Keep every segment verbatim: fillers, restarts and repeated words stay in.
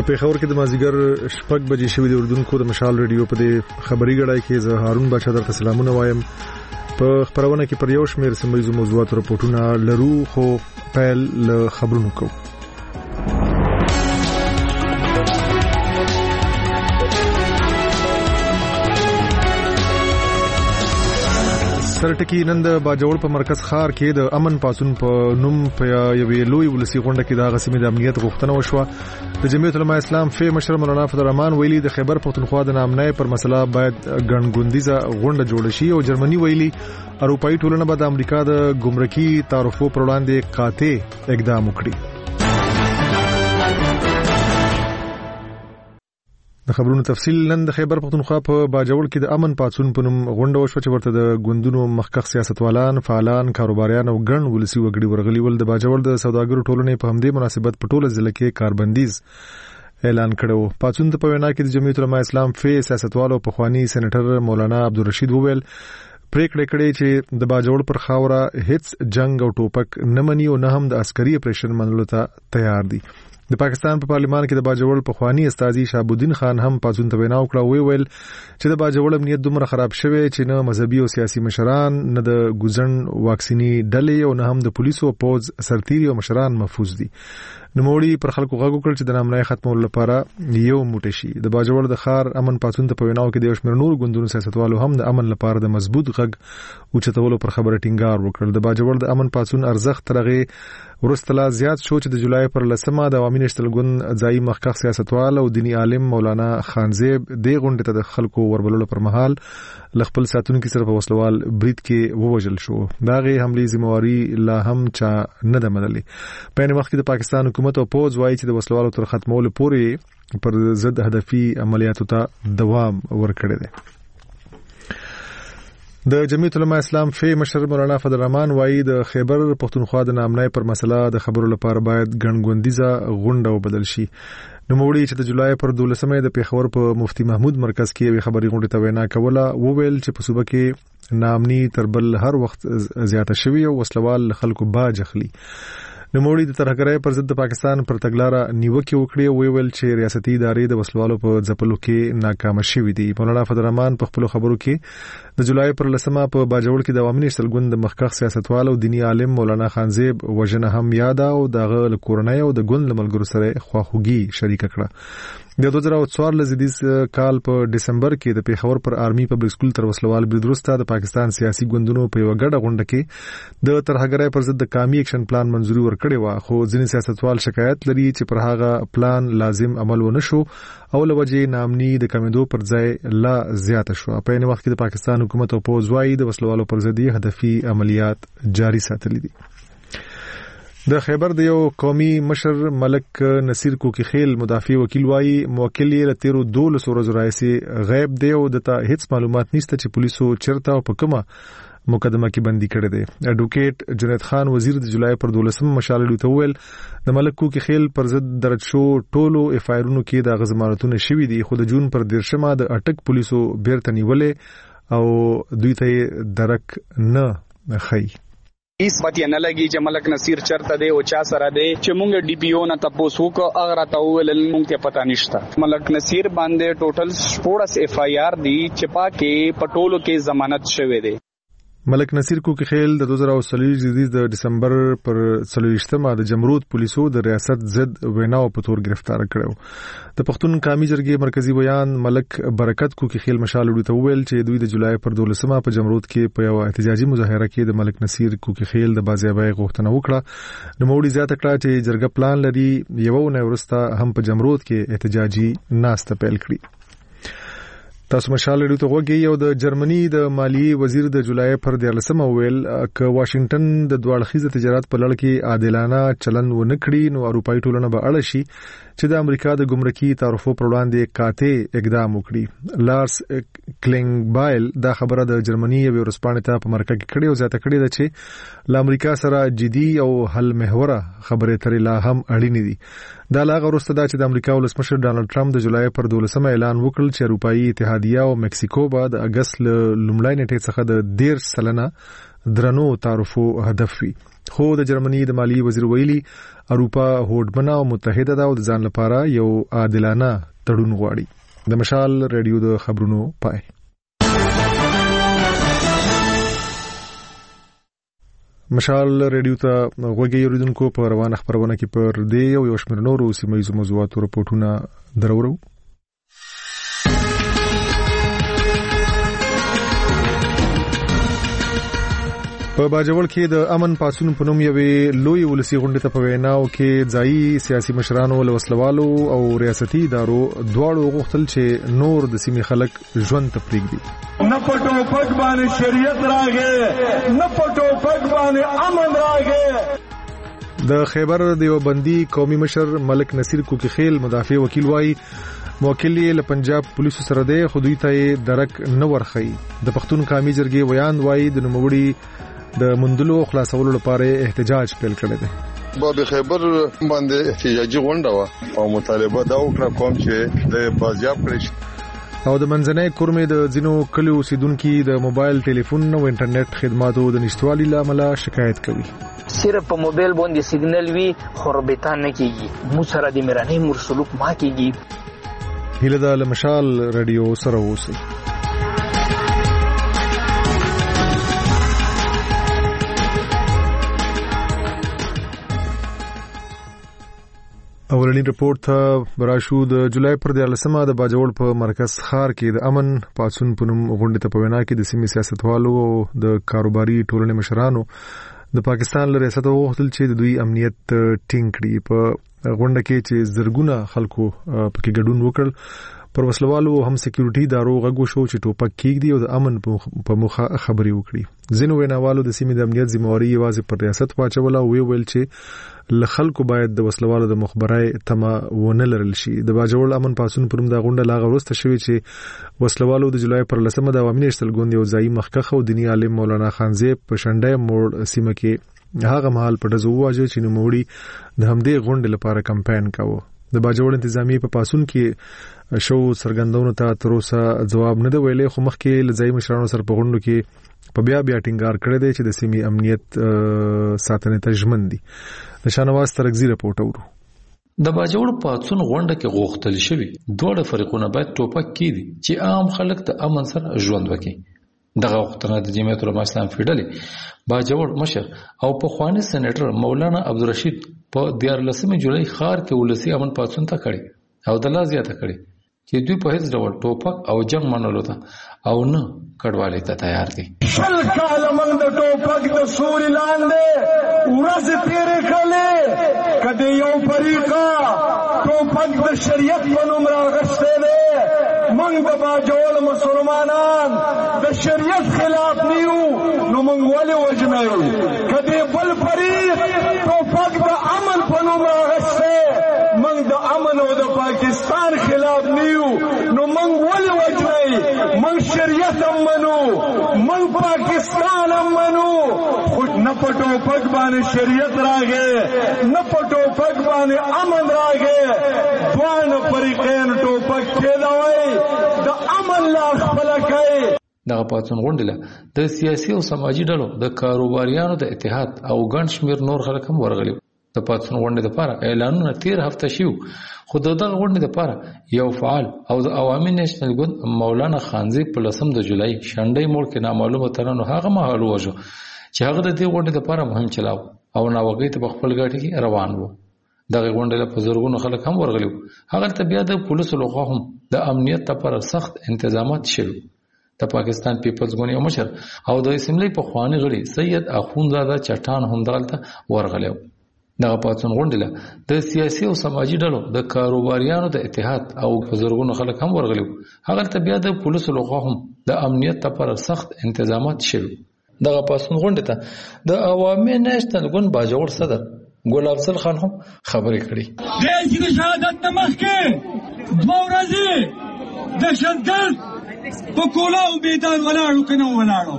په پیښور کې د مازیګر شپږ بجې شوې د اردن کو د مشال ریډیو په دې خبري غړای کې زه هارون بچا درته سلامونه وایم. په خبرونه کې پر یو شمېر سیمه موضوعات راپورټونه لرو، خو پیل له خبرونو کوو. سرټکی نن د باجوړ په مرکز ښار کې د امن پاسون په نوم په یوې لوی ولسی غونډه کې د غسیمې د امنیت غوښتنه وشوه. د جمعیت العلماء اسلام فی مشر مولانا فضل الرحمن ویلي د خیبر پختونخوا د نامنۍ پر مسله باید ګڼګوندیزه غونډه جوړه شي، او جرمني ویلي اروپאי ټولنه به د امریکا د ګمرکي تعرفو پر وړاندې قاطع اقدام وکړي. د خبرونو تفصیل نن د خیبر پختونخوا په باجوړ کې د امن پاتون په نوم غونډه وشوه چې ورته د ګوندونو مخکښ سیاستوالان، فعالان، کاروباریان او ګڼ ولسی وګړي ورغلي ول. د باجوړ د سوداګرو ټولنې په همدې مناسبت په ټوله ضلع کې کاربندیز اعلان کړو. پاتون ته په وینا کې د جمعیت العلماء اسلام فی سیاستوالو په خوانی سېنیټر مولانا عبدالرشید وویل پریکړه کړې چې د باجوړ پر خاوره هیڅ جنگ او ټوپک نه مني او نه هم د عسکري اپریشن منلو ته تیار دي. د پاکستان په پارلیمان کې د باجوړ په خوانی استاذي شهابالدین خان هم پاتون ته وینا وکړه. وی ویل چې د باجوړ امنیت دومره خراب شوی چې نه مذهبي او سیاسي مشران، نه د ګوزن واکسینی ډلې او نه هم د پولیسو او پوز سرتیري او مشران محفوظ دي. نوموړي پر خلکو غږ وکړ چې د نامنۍ ختمولو لپاره یو موټی شي. د باجوړ د خار امن پاتون ته په ویناو کې د یو شمېر نور ګوندونو سیاستوالو هم د امن لپاره د مضبوط غږ اوچتولو پر خبره ټینګار وکړ. د باجوړ د امن پاتون ارزښت ترغه ورستلا زیات شو چې د جولای پر لسمه د عوامي نشتل ګوند ځای مخکښ سیاستوال او دینی عالم مولانا خانزیب د غونډې ته د خلکو وربللو پر مهال لخپل ساتونکو سره په وسلوال برید کې ووجل شو. داغه حمله ذمہواری لا هم چا نه ده منلې. په ان وخت کې د پاکستان حکومت او پوز وايي چې د وسلوالو تر ختمولو پورې پر ضد هدفي عملیاتو ته دوام ورکړي دي. د جمعیت العلماء اسلام فی مشر مولانا فضل الرحمن وايي د خیبر پختونخوا د نامنۍ پر مسله د خبرو لپاره باید ګڼګوندیزه غونډه وبدل شي. نوموړي چې د جولای پر دولسمه د پیښور په مفتی محمود مرکز کې یو خبري غونډه ته وینا کوله، وویل چې په صوبه کې نامني تربل هر وخت زیاته شوی او وسلوال خلکو باج اخلي. نوموړي د ترهګرۍ پر ضد د پاکستان پر تګلارې نیوکه وکړې او ویل چې ریاستي ادارې د وسلوالو په ځپلو کې ناکام شوې دي. مولانا فضل الرحمن په خپل خبرو کې د جولای پر لسمه په باجوړ کې د عوامي نشتل ګوند د مخکښ سیاستوال او دینی عالم مولانا خانزیب وژنه هم یاد او دغه کورنۍ او د ګوند لملګرو سره خواخوږي شریک کړه. د دوه زره څوارلس زیدیز کال په دسمبر کې د پیښور پر آرمي پبلک سکول تر وسلوال برید وروسته د پاکستان سیاسي ګوندونو په یو غړ غونډه کې د ترهګرۍ پر ضد د قومي اکشن پلان منزوري ورکړې و، خو ځینې سیاستوال شکایت لري چې پر هغه پلان لازم عمل ونه شو او لوجه نامني د کمیدو پر ځای لا زیات شو. په این وخت کې د پاکستان حکومت او پوز وايي د وسلوالو پر ضد هدفي عملیات جاری ساتلي دي. د خیبر د یو قومي مشر ملک نصیر کوکی خیل مدافع وکیل وايي موکل یې له تیرو دولس ورځو راځي غیب دی او دته هیڅ معلومات نشته چې پولیسو چرته او په کومه مقدمه کې بندي کړی دی. اډوکیټ جنید خان وزیر د جولای پر دولسم مشالې ته ویل د ملک کوکی خیل پر ضد درج شو ټولو اف آی آرونو کې د غزمانتونه شوي دي، خو د جون پر دیرشمه د اټک پولیسو بیرته نیولې او دوی ته درک نه خي. اس پتی نه لګي چې ملک نصیر چرته دی او چا سره دی چې مونږ ډي پی او نه تاسو کو اگر تاسو ول مونږ ته پتا نشته. ملک نصیر باندې ټوټل شپږ اف آی آر دي چې پاکه پټولو کې ضمانت شوه دی. ملک نصیر کوکی خیل د دوه زره څلور زیدیز د دسمبر پر څلوېښتمه د جمرود پولیسو د ریاست ضد ویناو په تور گرفتار کړو. د پښتون قومي جرګې مرکزی بیان ملک برکت کوکی خیل مشالې ته ویل چې دوی د جولای پر دولسمه په جمرود کې په یو احتجاجي مظاهره کې د ملک نصیر کوکی خیل د بازیابۍ غوښتنه وکړه. نوموړي زیاته کړه چې جرګه پلان لري یو نه ورسته هم په جمرود کې احتجاجي ناسته پیل کړي. تاسو مشال لري ته وګي یو د جرمني د مالیې وزیر د جولای پر دیارلسمه ویل ک واشنگټن د دوړخیزه تجارت په لړ کې عادلانه چلن و نکړي نو اروپאי ټولنه به اړه شي چې د امریکا د ګمرکي تعرفو پر وړاندې قاطع اقدام وکړي. لارس کلینګبایل دا خبره د جرمني یو ورسپانې ته په مرکه کې کړي او ځاته کړي ده چې ل امریکا سره جدي او حل محوره خبرې ترې لا هم اړینې دي. دا لاغه ورسته دا چې د امریکا ولسمشر ډانلډ ټرمپ د جولای پر دولسمه اعلان وکړ چې اروپאי اتحاد اتحادیه او مکسیکو به د اگست لومړی نیټې څخه د ډیر سلنه درنو تعرفو هدف وي. خو د جرمني د مالی وزیر ویلي اروپا هوډمنه او متحده ده او د ځان لپاره یو عادلانه تړون غواړي. د مشال رادیو د خبرونو پای. مشال رادیو ته غوږی اوریدونکو په روانه خبرونه کې پر دې او یو شمېر نورو سیمه ییزو موضوعاتو رپورټونه درورو. په باجوړ کې د امن پاسون په نوم یوې لوی ولسی غونډې ته په ویناو کې ځایي سیاسي مشرانو له وسلوالو او ریاستي ادارو دواړو غوښتل چې نور د سیمې خلک ژوند ته پرېږدي. نه پټو پټ باندې شریعت راغی، نه پټو پټ باندې امن راغی. د خیبر دیوبندي قومي مشر ملک نصیر کوکیخیل مدافع وکیل وایي موکل یې له پنجاب پولیسو سره دی خو دوی ته درک نه ورخی. د پښتون قومي جرګې ویان وایي د نوموړي د مندلو خلاصولو لپاره احتجاج پیل کړی دی. باب خیبر باندې احتجاجي غونډه و او مطالبه دا وکړه کوم چې د بازیاب کړی او د منځنۍ کورمې د ځینو کلیو اوسیدونکو د موبایل ټلیفون او انټرنیټ خدماتو د نشټوالي لامل شکایت کوي. صرف په موبایل باندې سیګنل وی خرابېتا نه کیږي، مو سره د میرانه مر سلوک ما کیږي. هله د مشال رادیو سره اوسئ. اولنی رپورت ته براشو. د جولای پر دیارلسمه د باجوړ په مرکز ښار کې د امن پاسون په نوم غونډې ته په وینا کې د سیمې سیاستوالو او د کاروباري ټولنې مشرانو د پاکستان له ریاست وغوښتل چې د دوی امنیت ټینګ کړي. په غونډه کې چې زرګونه خلکو پکې ګډون وکړ پر وسلوالو هم سکیورټي ادارو غږ شو چې ټوپک کېږدي او د امن په موخه خبرې وکړي. ځینو ویناوالو د سیمې د امنیت ذمہواري یوازې پر ریاست واچوله او ویل چې له خلکو باید د وسلوالو د مخبرای تمه ونه لرل شي. د باجوړ امن پاسون پر د غونډه لاغه ورسته شوی چې وسلوالو د جولای پر لسمه د عوامي نشتل ګوند یو ځای مخکخ او دینی عالم مولانا خانزیب په شنډه موړ سیمه کې هغه محل په دزو واجو چې نوموړي د همدې غونډې لپاره کمپاین کاوه. د باجوړ انتظامی په پاسون کې شو سرګندونو ته تر اوسه جواب نه دی ویلي، خو مخکې لځای مشرانو سره په غونډو کې په بیا بیا ټینګار کړی دی چې د سیمې امنیت ساتنې ته ژمن دي. د شانواز ترغزي رپورټ اورو. د باجوړ پاتون غونډه کې غوښتل شوی دوه فرقونه باید ټوپک کړي چې عام خلک د امن سره ژوند وکړي. دغه غوښتنه د جمعیت العلماء اسلام فیډرالي باجوړ مشر او په خواني سېنیټر مولانا عبدالرشید په دیارلسمه جولای خار کې ولسی امن پاتون ته کړي او د لا زیاته کړي چې دوی په هیڅ ډول ټوپک او جنگ منلو ته او نه کډوالۍ ته تیار دي. شل کاله موږ د ټوپک د سوري لاندې ورځې تېرې کړلې، کدی یو فریقه ټوپک د شریعت په نوم راغستی دی. موږ د باجوړ مسلمانان د شریعت خلاف نیو نو موږ ولې وژنو؟ کدی بل فریق ټوپک د امن په نوم راغستی، موږ د امن او د پاکستان خلاف نیو نو موږ ولې وژنئ؟ موږ شریعت هم منو، موږ پاکستان هم منو، خو نه په ټوپک باندې شریعت راغی نه په ټوپک باندې امن راغی. دواړه فریقین ټوپک کېدوئ د امن لار خپله کوي. دغه پاتون غونډه د سیاسي او سماجي ډلو د کاروباریانو د اتحاد او ګڼ شمېر نور خلک هم ورغلي. د پاتون غونډې لپاره اعلانونه تیر هفته شو، خو دغه غونډې لپاره یو فعال او د عوامي نېشنل ګوند مولانا خانزیب په لسم د جولای شنډې موړ کې نامعلومه ترانو هغه مهال وژو چې هغه د دې غونډې لپاره مهم چلاو او ناوګۍ ته په خپل ګاډي کې روان وو. دغه غونډې په زرګونو خلک هم ورغلي. هغه ته بیا د پولیسو لخوا هم د امنیت لپاره سخت انتظامات شوي. د پاکستان پیپلز ګوند یو مشر او د اسمبلی په خواني غړي سید اخونزاده چټان هم دلته ورغلي. دغه پاتون غونډه د سیاسي او سماجي ډلو د کاروباریانو د اتحاد او زرګونو خلک هم ورغلي. هغه ته بیا د پولیسو لخوا هم د امنیت لپاره سخت انتظامات شوي. دغه پاتون غونډه ته د عوامي نېشنل ګوند باجوړ صدر ګل افضل خان هم خبرې کړې. د چې شهادت مخکې دوه ورځې د شدت په کولا او میدان ولاړو کنه ولاړو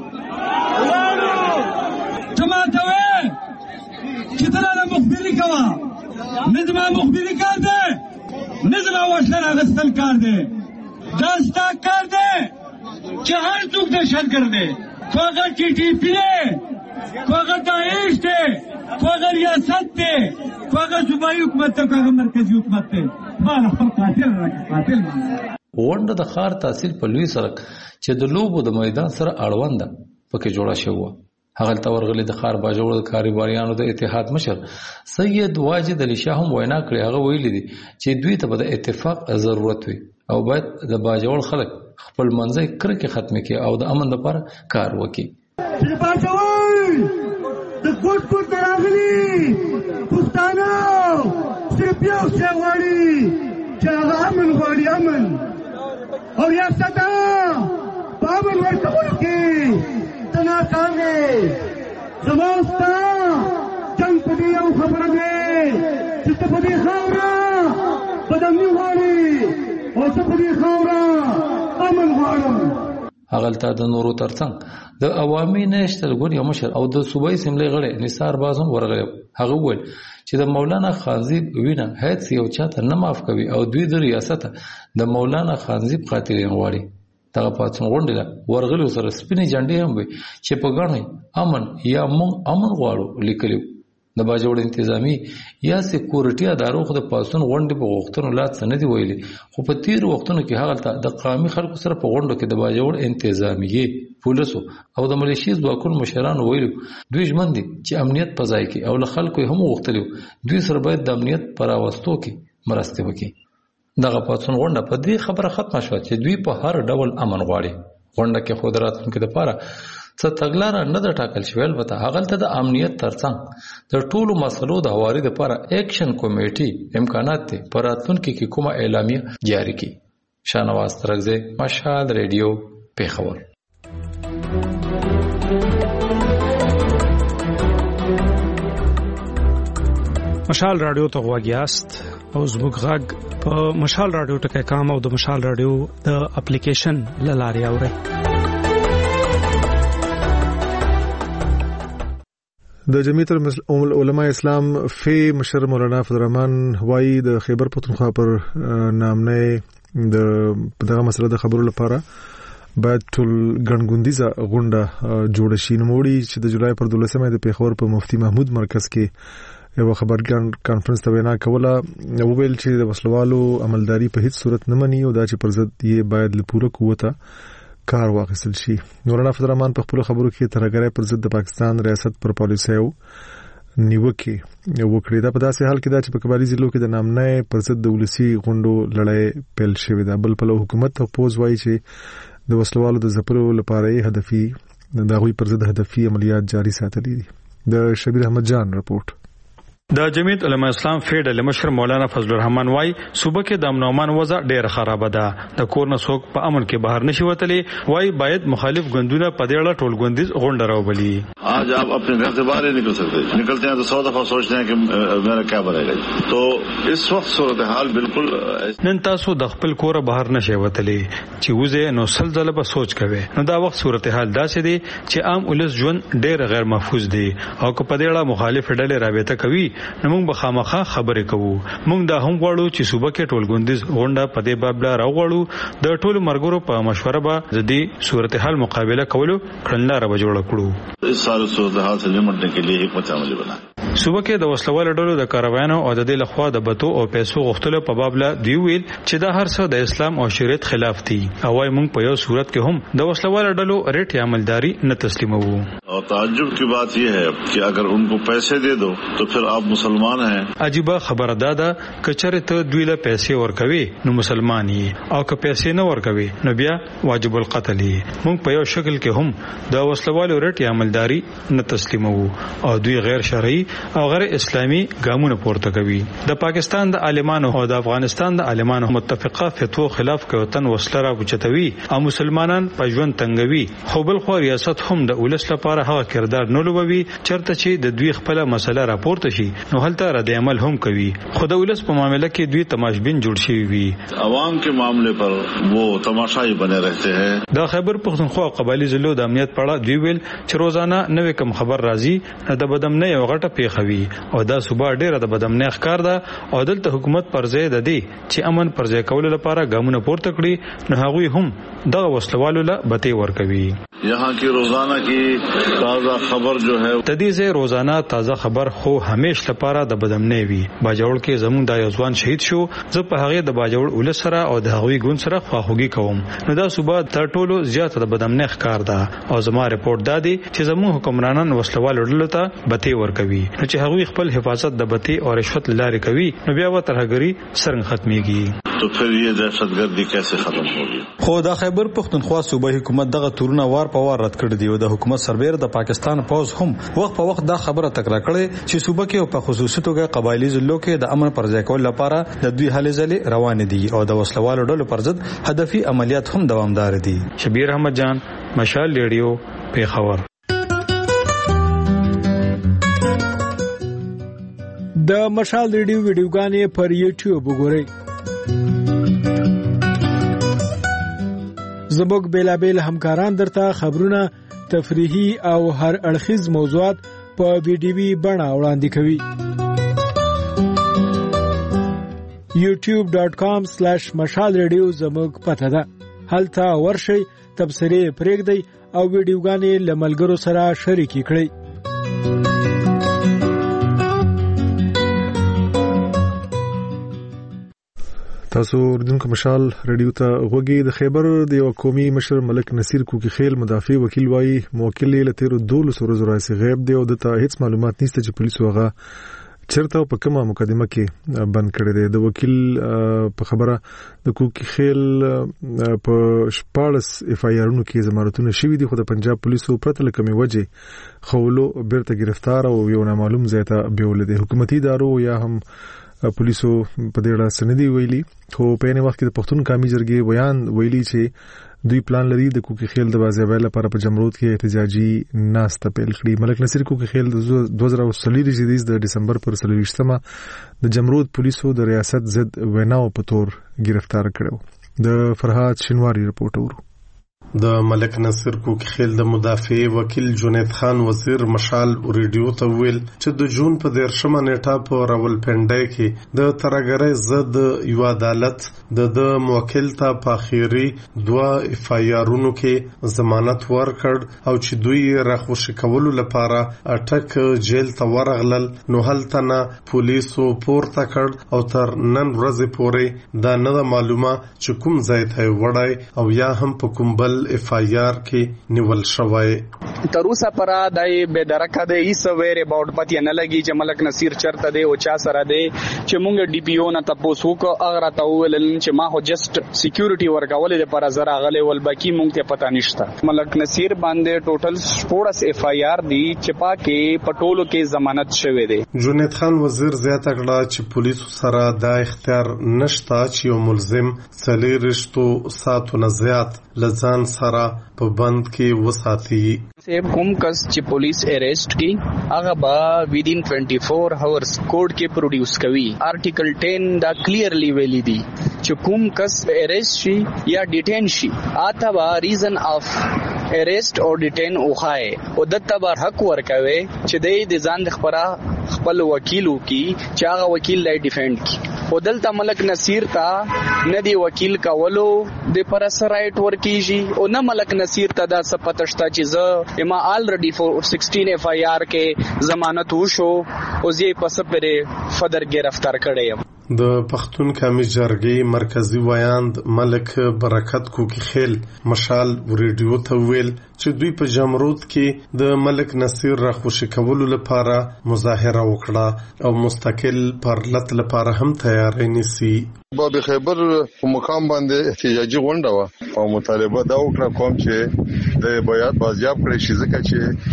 ولاړو ته ماته وې چې دلته مخبري کوه، نه زما مخبري کار دی نه زما وشتر اغستل کار دی. دستا کار دی چې هر څوک دهشتګرد دی، خو هغه ټي ټي پي دی، خو هغه داعش دی، خو هغه ریاست دی، خو هغه صوبایي حکومت دی، خو هغه مرکزي حکومت دی. ما خپل قاتل راکړه قاتل غونډه د ښار تحصیل په لوی سړک چې د لوبو د میدان سره اړوند ده پکې جوړه شوې وه. هغلته ورغلي د ښار باجوړ د کاروباریانو د اتحاد مشر سید واجد علي شاه هم وینا کړې. هغه ویلي دي چې دوی ته به د اتفاق ضرورت وي او باید د باجوړ خلک خپل منځي کرکې ختمې کړي او د امن لپاره کار وکړي. چې باجوړ د ګوټ ګوټ راغلي پښتانه صرف یو څه غواړي چې هغه امن غواړي، امن او ریاست په امن ورکولو کې ناکام دی. زما ستا جنګ په دې یو خبره دی چې ته په دې خاوره بدامني غواړې او ته په دې خاوره امن غواړم. هغلته د نورو ترڅنګ د عوامي نېشنل ګوند یو مشر او د صوبایي اسمبلی غړی نثار باز هم ورغلی. هغه وویل چې د مولانا خانزیب وینه هیڅ یو چاته نه معاف کوي او دوی د ریاست د مولانا خانزیب قاتلین غواړي. دغه پاڅون غونډه ورغلو سره سپینې جنډې هم وي چې په ګڼه امن یا مونږ امن غواړو لیکلي. د باجوړ انتظامی یا سکیورټي ادارو خو د پاڅون غونډې په غوښتنو لا څه نه دي ویلي، خو په تیر وختونو کې هغه د قومي خلکو سره په غونډو کې د باجوړ انتظامی پولیسو او د ملیشي ځواکونو مشرانو ویلو دوی ژمن دي چې امنیت په ځای کې او له خلکو هم غوښتلو دوی سره باید د امنیت پر راوستو کې مرسته وکړي. دغه پاڅون غونډه په دې خبره ختمه شوه چې دوی په هر ډول امن غواړي. غونډه کې خو د راتلونکي لپاره څه تګلاره نه ده ټاکل شوې، البته هغلته د امنیت ترڅنګ د ټولو مسلو د هواري لپاره اکشن کمیټي امکانات دي په راتلونکي کې کومه اعلامیه جاری کړي. شاهنواز ترغزی، مشال ریډیو، پیښور. مشال رادیو ته غواګیاست او زموږ غږ په مشال رادیو ټکی کام او د مشال رادیو د اپلیکیشن لارې اورئ. د جمعیت العلماء اسلام فی مشر مولانا فضل الرحمن وایي د خیبر پختونخوا پر نامنه د دغه مسله د خبرو لپاره باید ټول ګڼګوندیزه غونډه جوړه شي. نوموړي چې د جولای پر دولسمه د پیښور په مفتي محمود مرکز کې یو خبرګان کانفرنس ته وینا کوله. وویل چې د وسلوالو عملداري په هیڅ صورت نه مني او دا چې پر ضد یې باید له پوره قوته کار واخیستل شي. مولانا فضل الرحمن په خپل خبرو کې ترهګرۍ پر ضد د پاکستان ریاست پر پالیسیو نیوکې وکړې. دا په داسې حال کې دا چې په کباري ضلعو کې د نامنه پر ضد د ولسی غونډو لړۍ پیل شوې ده. بل په حکومت ته پوز وایي چې د وسلوالو د ځپلو لپاره یې هدفي د هغوی پر ضد هدفي عملیات جاري ساتلي دي. د شبیر احمد جان رپورټ. د جمعیت علماء اسلام فیډرل مشر مولانا فضل الرحمن وايي صوبه کې د امن او امان وضع ډېر خراب ده. د کور نه څوک په امن کې بهر نشي وتلی. وايي باید مخالف ګوندونه په دې اړه ټولګوندیز غونډه راوبلي. आज आप अपने घर से बाहर नहीं निकल सकते, निकलते हैं तो सौ दफा सोचते हैं कि मेरा क्या बनेगा. तो इस वक्त सूरत हाल बिल्कुल نن تاسو د خپل کور بهر نشئ وتلی چې وځي نو سلزله به سوچ کوي. نو دا وخت صورت حال داسې دی چې عام ولس ژوند ډېر غیر محفوظ دی او که په دې اړه مخالف ډلې رابطه کوي نو موږ به خامخا خبرې کوو. موږ دا هم غواړو چې صوبه کې ټولګوندیز غونډه په دې باب لا راوغواړو. د ټولو مرګرو په مشوره به د دې صورت حال مقابله کولو کړنلاره به جوړه کړو. اس سال صورت حال سے نمٹنے کے لیے حکمت عملی بنا. صوبه کې د وسلوال ډلو د کاروانو او د دې لخوا د بتو او پیسو غوښتلو په باب لا دی ویل چې دا هر څه د اسلام او شریعت خلاف دي. او وايي موږ په یو صورت کې هم د وسلوال ډلو ریټ عملداري نه تسلیمو. اور تعجب کی بات یہ ہے کہ اگر ان کو پیسے دے دو تو پھر آپ مسلمان ہیں. عجیب خبر دادا کچره ته دوی له پیسې ورکوي نو مسلمان یې او که پیسې نه ورکوي نو بیا واجب القتل یې. موږ په یو شکل کې هم د وسلوال ریټ عملداري نه تسلیمو او دوی غیر شرعي او غیر اسلامي ګامونه پورته کوي. د پاکستان د عالمانو او د افغانستان د عالمانو متفقه فتوا خلاف کوتن وسله را بچتوي او مسلمانان په ژوند تنګوي. خو بل خو ریاست هم د ولس لپاره هغه کردار نه لوبوي چرته چې د دوی خپل مسله راپورته شي نو هلته رد عمل هم کوي. خو د ولس په معاملې کې دوی تماشبین جوړ شوی وي. عوام کے معاملے پر وہ تماشائی بنے رہتے ہیں. د خیبر پختونخوا قبایلی ضلعو د امنیت په اړه دوی ویل چې روزانه نوې کم خبر راځي د بدامنۍ یو غټه پیښوي او دا صوبا ډیره د بدامنۍ ښکار ده او دلته حکومت پر ځای د دې چې امن پر ځای کولو لپاره ګامونه پورته کړي نو هغوی هم دغه وسلوالو له بتې ورکوي. یہاں کی روزانہ کی تازہ خبر جو ہے د دې ځای روزانه تازه خبر خو همیش لپاره د بدامنۍ وي. باجوړ کې زموږ د یو ځوان شهید شو. زه په هغه د باجوړ ولس سره او د هغوی ګوند سره خواخوږي کوم. نو دا صوبا تر ټولو زیاته د بدامنۍ ښکار ده او زما رپورټ دا دی چې زموږ حکمرانان وسلوالو ډلو ته بتې ورکوي نو چې هغوی خپل حفاظت د بتې او رشوت لارې کوي نو بیا و ترهګری څنګه ختميږي. تو پھر یہ دہشتگردی کیسے ختم ہوگی؟ خو د خیبر پختونخوا صوبه حکومت دغه تورونه وار په وار رد کړی دی او د حکومت سربېر د پاکستان پوز هم وخت په وخت دا خبره تکرار کړي چې صوبه کې او په خصوصي توګه قبایلی ضلعو کې د امن پر ځای کول لپاره د دوی هلې ځلې روان دي او د وسلوالو ډلو پر ضد هدفي عملیات هم دوامدار دي. شبیر احمد جان، مشال ریډیو، پیښور. د مشال ریډیو ویډیوګانې پر یوټیوب وګورئ. زموږ بیلابیل همکاران درته خبرونه، تفریحي او هر اړخیز موضوعات په ویډیوي بڼه وړاندې کوي. یوټیوب ډاٹ کام سلیش مشال ریډیو زموږ پته ده. هلته ورشئ، تبصرې پرېږدئ او ویډیوګانې له ملګرو سره شریکې کړئ. تاسو ردونکو مشال ریډیو ته غوږی. د خیبر د یو قومي مشر ملک نصیر کوکی خیل مدافع وکیل وایي موکل له تیر دولس ورځې راځي غیب دی او د ته هیڅ معلومات نشته چې پولیسو هغه چرته په کومه مقدمه کې بند کړی دی. د وکیل په خبره د کوکی خیل په شپاړس اف آی آرونو کې ضمانتونه شوي دي خو د پنجاب پولیسو پرته له کومې وجې خولو بیرته گرفتار او یو نامعلوم ځای ته بیول دي. حکومتي ادارو یا هم پولیسو په دې اړه سندې ویلي خو په یوه وخت کې د پښتون قومي جرګې بیان ویلي چې دوی پلان لري د کوکی خیل د بازیابۍ لپاره په جمرود کې احتجاجي ناسته پیل کړي. ملک نصیر کوکی خیل د دوه زره څلور زیدیز د دسمبر پر څلوېښتمه د جمرود پولیسو د ریاست ضد ویناو په تور گرفتار کړو. د فرهاد شینواری رپورټ اورو. د ملک نصیر کوکی خیل د مدافع وکیل جنید خان وزیر مشال ریډیو ته ویل چې د جون په دیرشمه نیټه په راولپنډۍ کې د ترهګرۍ ضد یو عدالت د د موکل ته په اخیری دوه اف آی آرونو کې ضمانت ورکړ او چې دوی راخوشي کولو لپاره اټک جیل ته ورغلل نو هلته نه پولیسو پورته کړ او تر نن ورځې پورې دا نه معلومه چې کوم ځای ته وړای او یا هم په کوم بل اف آی آر کې نیول شوی. تر اوسه پر دای به درکه د ایس ویر اباوت پتی نه لګي چې ملک نصیر چرته دی او چا سره دی چې مونږ ډي پی او نه تاسو کو اگر تا ویل چې ما هو جست سکیورټي ورکول د پر زرا غلې ول باقي مونږ ته پتا نشته. ملک نصیر باندې ټوټل سپورس اف آی آر دی چې پاکي پټولو کې ضمانت شوه دی. جنید خان وزیر زیاته کړه چې پولیسو سره دا اختیار نشته چې یو ملزم څلېرشتو ساعتو نه زیات لزان سره په بند کې وساتي. سیب کوم کس چې پولیس اریسٹ کی هغه با within twenty-four hours کوډ کې پروډیوس کوي. آرټیکل ten دا کلیئرلی ویلی دی چې کوم کس اریسٹ شي یا ډیټین شي اته با ریزن اف اریسٹ او ډیټین اوخای او دته بر حق ورکوي چې د ځان د خبره خپل وکیلو کی چې هغه وکیل لای ډیفند کی. او دلته ملک نصیر تا نه دی وکیل کولو د پرس رائټ ورکیږي او نه ملک نصیر تا دا سپتشتا چې زه اما الریډي sixteen اف آی آر کې ضمانت وشو او زی پس پرې فدر گرفتار کړی. د پښتون قومي جرګې مرکزی ویاند ملک برکت کوکی خیل مشال ریډیو ته ویل چې دوی په جمرود کې د ملک نصیر راخوشي کولو لپاره مظاهره وکړه او مستقل پرلط لپاره هم تیاری نیسي. باب خیبر په مقام باندې احتجاجي غونډه و او مطالبه دا وکړه کوم چې د بیات بازیاب کړی شي ځکه چې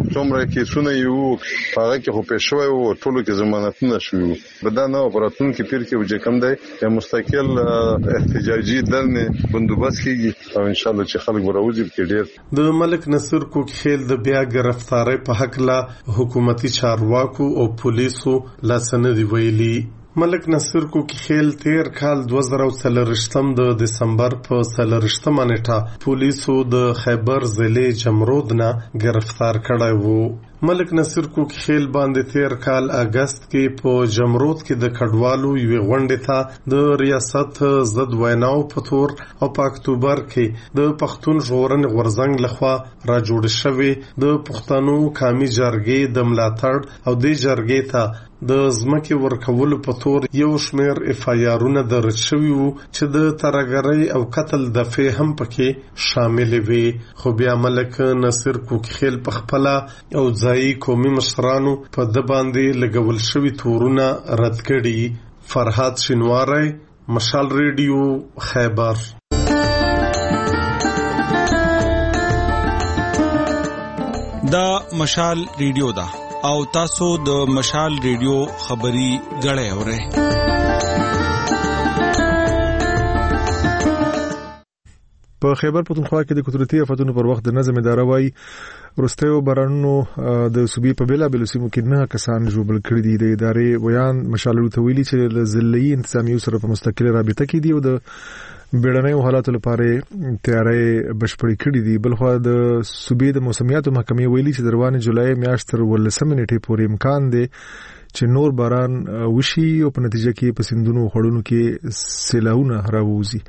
څومره کیسونه یو هغه کې خو پېښوي او ټولو کې ضمانتونه شوي بدا نه اپراتون کې پیر کې وجه کم دی یا مستقل احتجاجي دلنه بندوبست کیږي او ان شاء الله چې خلک وروځي کې ډیر د ملک نصر کوکخیل د بیا گرفتاری په حق لا حکومتي چارواکو او پولیسو لاسنه دی ویلي ملک نصر کوکخیل تیر کال دو هزار او څلورشتم د دسمبر په څلورشتمه نیټه پولیسو د خیبر ضلع جمرود نه گرفتار کړی وو ملک نصر کوکخیل باندې تیر کال اگست کې په جمرود کې د کډوالو یو غونډه ته د ریاست زد ویناو په تور او په اکتوبر کې د پښتون ژغورنې غورځنګ لخوا را جوړ شوی د پښتنو قومي جرګې د ملاتړ او د جرګې ته د ځمکې ورکولو په تور یو شمېر اف آی آرونه درج شوي وو چې د ترهګرۍ او قتل دفعې هم پکې شامل وي خو بیا ملک نصر کوکخیل په خپله او ځایي قومي مشرانو په ده باندې لګول شوي تورونه رد کړي فرهاد شینواری مشال ریډیو خیبر دا مشال ریډیو دا او تاسو د مشال ریډیو خبري غړې اورئ په خیبر پښتونخوا کې د قدرتي آفتونو پر وخت د نظم اداره وايي ورستیو بارانونو د صوبې په بیلا بیل سیمو کې نه کسان جوړ کړی دي د ادارې بیان مشالو ته ویلي چې د ضلعي انتظامیو سره په مستقله رابطه کې دي او د بیړنیو حالاتو لپاره تیاری بشپړې کړې دي بلخو د صوبې د موسمیاتو محکمې ویلي چې د روانې جولای میاشت تر ولسمې نیټې پورې امکان دی چې نور باران وشي او په نتیجه کې په سیندونو خړونو کې سیلاونه راووزي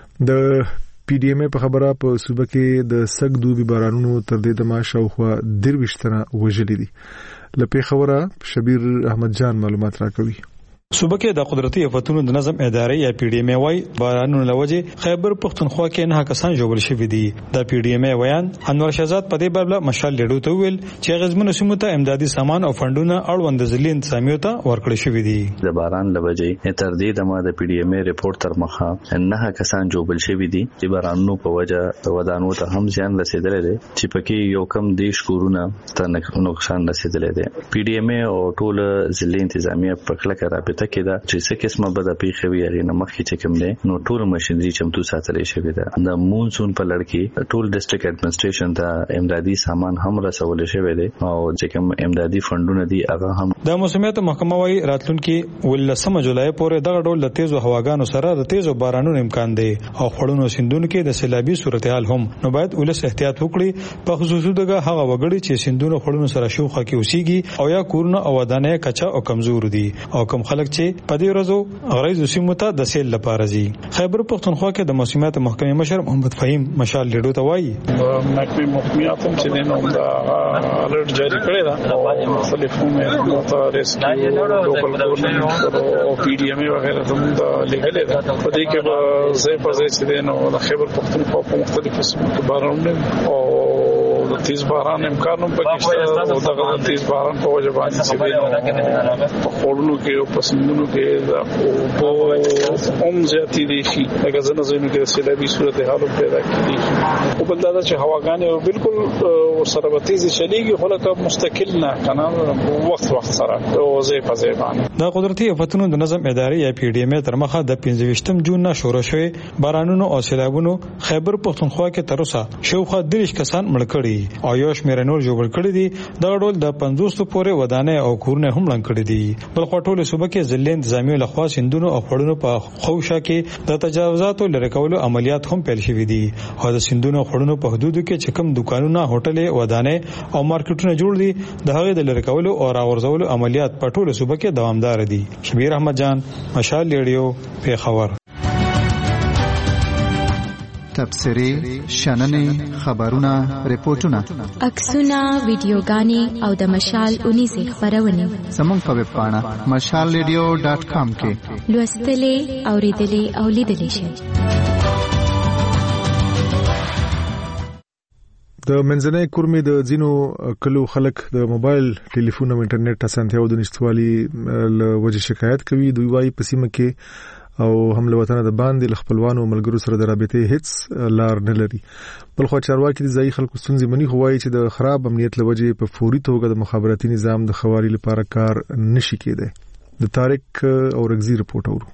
د پی ډی ایم ای په خبره په صوبه کې د سګ دوبي بارانونو تر دې د ماشاوخوا درويشتنه وژلې دي لپاره خبره شبیر احمد جان معلومات راکوي صوبه کې د قدرتي آفتونو د نظم ادارې یا پی ډی ایم ای وايي بارانونو لوجه خیبر پښتونخوا کې نه کسان جوړ شوي دي د پی ډی ایم ای ویان انور شهزاد په دې باب مشال لیډو ته ویل چې غزمنو سیمو ته امدادي سامان او فندونه اړوند ځلې انتظامیو ته ورکړل شوي دي د باران لوجه تر دې د ما د پی ډی ایم ای ریپورت تر مخه نه کسان جوړ شوي دي چې بارانونو په وجه ودانو ته هم ځان رسیدلې دي چې پکې یو کم دیش کورونه ته نقصان رسیدلې دي پی ډی ایم ای او ټول ځلې انتظامیه په کلکه رابطه کې دا چې څه قسمه بده پیښه وی هغه نمخ کې کوم دی نو ټول ماشينري چمتو ساتلې شوی ده د مونسون په لړ کې ټول ډیسټریکټ اډمنسټریشن ته امدادي سامان هم رسول شوی دی او چې کوم امدادي فندونه دي هغه هم د موسمیات محکمه وايي راتلونکي ولسمه جولای پورې دغه ډول د تیزو هواګانو سره د تیزو بارانونو امکان دی او خړونو سیندونو کې د سیلابي صورتحال هم نو باید ولس احتیاط وکړي په خصوصي دغه هغه وګړي چې سیندونو خړونو سره شوخه کې اوسېږي او یا کورونه او ودانې کچا او کمزور دي او کم خلک چې په دې ورځو غریزو سیمو ته د سیل لپاره ځي خیبر پښتونخوا کې د موسمیات محکمې مشر محمد فهیم مشال لیډو ته وایي محکمې محکمیات هم چې نو دا الرټ جاری کړی دا او مختلفونه متارس لوکل ګورنمنت او پی ډی ایم ای وغیرہ هم دا لګلې ده په دې کې به زه په ځای چې نو د خیبر پښتونخوا په مختلفو سیمو کې بارانونه او د تیز باران امکان هم پکې او دغه تیز باران په وجه باندې چې په خورونو کې او په سیندونو کې په اوم زیاتې دي شي دغه ځنه ځینو کې سیلابي صورتحال پیدا کیږي او بل دا چې هواګانې بالکل سره به تیز چلیږي خو لکه مستقل نه کنه وخت وخت سره او ځای په ځای باندې د قدرتي آفتونو د نظم ادارې یا پی ډی ایم ای تر مخه د پنځه جون نه شروع شوی بارانونو او سیلابونو خیبر پښتونخوا کې تر اوسه شاوخوا دریش کسان مړ کړي او یو شمېر نور جوړ کړي دي دا ډول د پنځوس پورې ودانې او کورونه هم لنګ کړي دي بل خټول صوبه کې ځلې انتظامیو لخوا سندونو او خړونو په خوشا کې د تجاوزاتو لری کولو عملیات هم پیل شوي دي او د سندونو خړونو په حدودو کې چې کوم دکانونه هوټلې ودانې او مارکیټونه جوړ دي د هغه د لری کولو او راورزولو عملیات په ټوله صوبه کې دوامدار دي شبیر احمد جان مشال ریډیو پیښور تبصرې شننې خبرونه ریپورتونه عکسونه ویډیوګانې او د مشال اونیزه خبرونه زموږ په ویب پاڼه مشال ریډیو ډاټ کام کې لوستلې اوریدلې او لیدلې شئ د منځنۍ کورمې د ځینو کلو خلک د موبایل ټلیفون او انټرنیټ اسانتیاو د نشټوالي له وجې شکایت کوي دوی وايي په سیمه کې او هم له وطن د باندې خپلوانو ملګرو سره د رابطې هیڅ لار نه لري. بل خو چارواکي د ځای خلکو ستونزې مني خو وایي چې د خراب امنیت لوجې په فوري توګه د مخابراتي نظام د خواري لپاره کار نشي کېدای. د طارق اورغزي رپورټ اورو.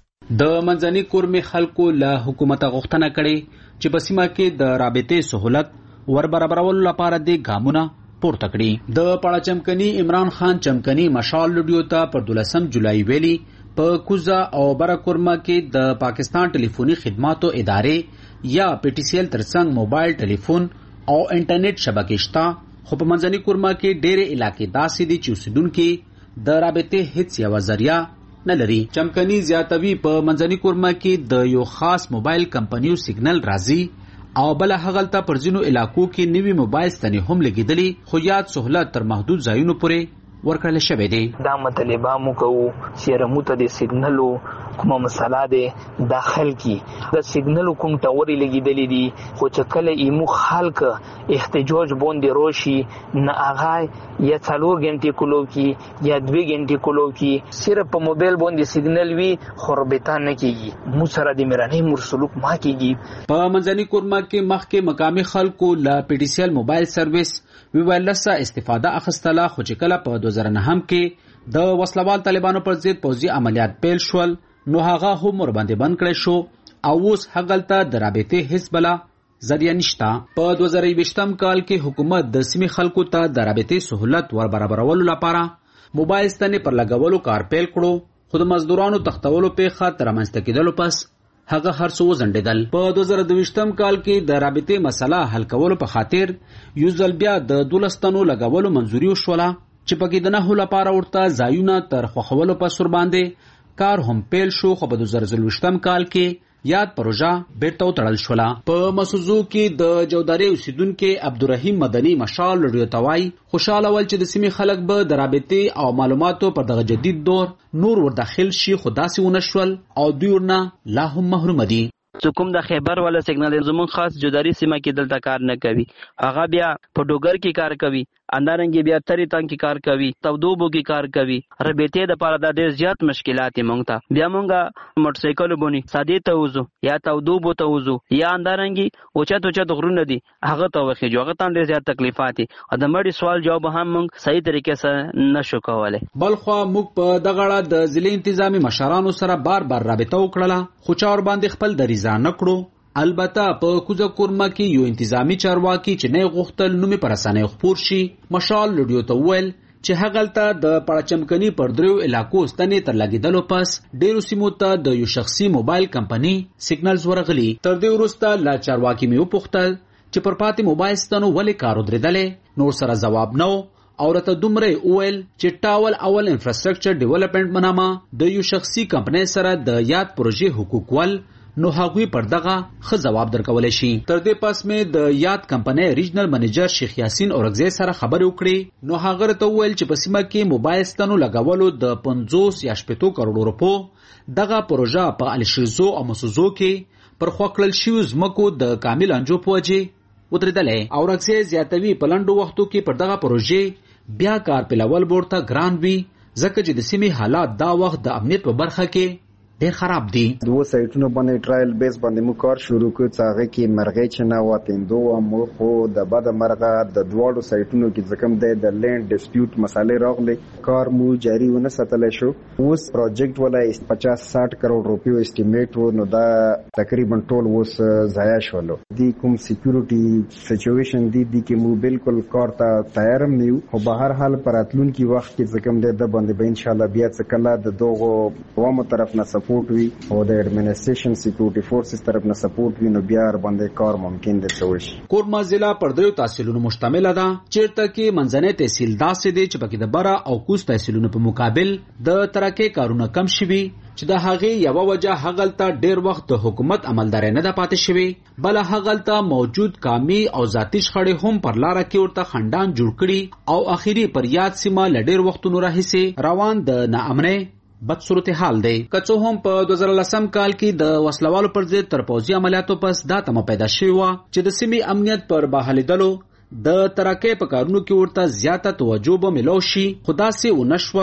د منځني کورمې خلکو له حکومت غوښتنه کړې چې په سیمه کې د رابطې سہولت ور برابرولو لپاره د ګامونه پورته کړي. د پاړه چمکني عمران خان چمکني مشال لډیو ته پر دولسم جولای ویلي په کوزا او برا کورما کې د پاکستان ټلیفوني خدماتو ادارې یا پی ټی سی ایل ترڅنګ موبایل ټلیفون او انټرنیټ شبکې شته، خو په منځني کورما کې ډېرې علاقې داسې دي چې اوسیدونکو د رابطې هیڅ یو ذریعہ نه لري. چمکني زیاتوي په منځني کورما کې د یو خاص موبایل کمپنیو سیګنل راځي او بل هغلته پر ځینو علاقو کې نوي موبایل ستنې هم لګیدلې، خو یاد سہولت تر محدود ځایونو پورې ورکړل شوی دی. دا مطلبه مو کوو چې رموته د سیګنلو کومه مسله ده داخل کی د سیګنلو کوم ټاوري لګیدلې دي، خو چې کله ایمو خلک احتجاج باندې روشي نه هغه یا څلور غنټې کولو کی یا دوه غنټې کولو کی صرف په موبایل باندې سیګنل وی خربته نه کیږي، مو سره د میرانه مرسلوک ما کیږي. په منځني کورما کې مخکې مقامي خلکو لا پی ټی سی ایل موبایل سرویس ویوالسا استفاده اخستله، خو چې کله په دوه زره نه هم کې د وسلوال طالبانو پر ضد پوځي عملیات پیل شول نو هغه هم ور باندې بند کړی شو او اوس هغلته د رابطې حزب لا ذریعہ نشتا. په دوه زره یوویشتم کال کې حکومت د سیمې خلکو ته د رابطې سہولت ور برابرولو لپاره موبایل ستنې پر لګولو کار پیل کړو، خو د مزدورانو تختولو په خاطر رامنځته کېدلو پس هغه هر څه وزندیدل. په دوه زره دویشتم کال کې د رابطې مسله حل کولو په خاطر یو ځل بیا د دولستانو لګولو منځوري وشوله چې پکې د نهو لپاره ورته ځایونه تر خوښولو په سر باندې کار هم پیل شو، خو په دوه زره څلوېښتم کال کې یاد پروژه بیرته وتړل شوله. په مسوزو کې د جوداري اوسیدونکو عبدالرحیم مدني مشال لډیو توای خوشاله ول چې د سیمې خلک به د رابطې او معلوماتو پر دغه جدید دور نور ور داخل شي، خو داسې ونه شول او دوی ورنه لا هم محروم دي. کوم د خیبر ولا سیګنال زمون خاص جوداري سیمه کې دلته کار نه کوي، هغه بیا په ډوګر کې کار کوي، اندارنګ بیا تری تنګ کې کار کوي، تودوبو کې کار کوي. رابطې د پاره د ډېر زیات مشکلات مونږ ته بیا مونږه موټر سایکل باندې ساده ته وځو یا تودوبو ته وځو یا اندارنګ اوچت اوچت غرونه دي هغه ته وخی جوړه ته ډېر زیات تکلیفات دي. د مړي سوال جواب هم مونږ صحیح طریقې سره نشو کولای. بلخو موږ په دغه اړه د ضلع انتظامی مشرانو سره بار بار رابطه وکړه، خو چا ور باندې خپل دریځ نه کړو. البته په کوزه کورما کې یو انتظامی چارواکي چې نه غوښتل نومي پر اسانه خبر شي مشال لډیو ته ویل چې هغلته د پړچمکني پر دریو علاقو ستنې تر لګیدلو پس ډیرو سیمو ته د یو شخصي موبایل کمپنی سیګنلز ورغلي. تر دې وروسته لا چارواکي مې وپوښتل چې پر پاتې موبایل ستنو ولې کار درېدلې، نور سره جواب نو او راته دومره ویل چې ټاول اول انفراستراکچر ډیولپمنٹ منامه د یو شخصي کمپنی سره د یاد پروژې حقوق ول نو هغوی پر دغه خ جواب درکولای شي. تر دې پس مې د یاد کمپنی ریجنل منیجر شیخ یاسین اورغزی سره خبرې وکړې، نو هغه ته ویل چې په سیمه کې موبایل ستنو لګولو د پنځوس یا شپږ کروڑ روپو دغه پروژه په الشریزو او مسوزو کې پر خوکړل شوی زمکو د کامل انجو پوجي ودرېدلې. اورغزی زیاتوي په لنډو وختو کې پر دغه پروژې بیا کار پیلول ورته ګران وي، ځکه چې د سیمې حالات دا وخت د امنیت په برخه کې ډېر خراب دي. دوه سایټونو باندې ټرایل بیس باندې مو کار شروع کړ، څنګه کې مرغې چې نه واتیندو مو خو د بد مرغه د دواړو سایټونو کې ځکم د لینډ ډیسپیوټ مسالې راغلي، کار مو جاری ونه ساتل شو. اوس پروجیکټ ولا پچاس ساठ کروڑ روپیو اسټیمیټ و، نو دا تقریبا ټول اوس ضایع شول. دی کوم سکیورټي سچويشن دی دی کې مو بالکل کار ته تیار نیو، خو به هر حال پراتلون کې وخت کې ځکم د باندې به ان شاء الله بیا څه کله د دوغو قومو طرف نه سپورټ وي او د ایڈمنسټریشن سکیورټي فورسز طرف نه سپورټ وي، نو بیا باندې کار ممکن دي څه وشي. کورما ضلع پر دریو تحصیلونو مشتمل ده، چیرته کې منځنۍ تحصیل داسې دی چې پکې د بره او کوز تحصیلونو په مقابل د ترقې کارونه کم شوي، چې د هغې یوه وجه هغلته ډېر وخت د حکومت عملداري نه ده پاتې شوې، بل هغلته موجود قامي او ذاتي شخړې هم پر لاره کې ورته خنډان جوړ کړي او اخیری پر یاد سیمه له ډېر وختونو راهیسې روان د ناامنۍ بد صورتحال دی. که څه هم په دوه زره لسم کال کې د وسلوالو پر ضد تر پوځي عملیاتو پس دا تمه پیدا شوې وه چې د سیمې امنیت پر بحالېدلو د ترقۍ په کارونو کې ورته زیاته توجه به میلاو شي، خو داسې ونه شول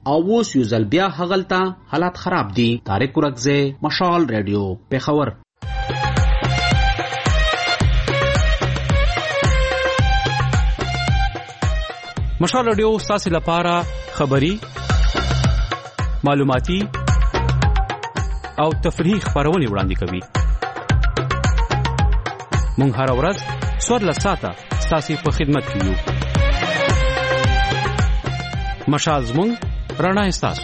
او اوس یو ځل بیا هغلته حالات خراب دي. طارق ورکزی، مشال رادیو، پیښور. مشال رادیو ستاسو لپاره خبری، معلوماتي او تفریحي خبرونه وړاندې کوي. مونږ هر ورځ څوارلس ساعته ستاسو په خدمت کې یو. مشال زمونږ رڼا ستاسو.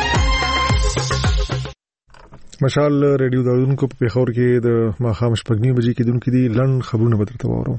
مشال ریډیو داودونکو په پیښور کې د ماښام شپږ نیمې بجې کې دونکو دي لړن خبرونه به درته واورو.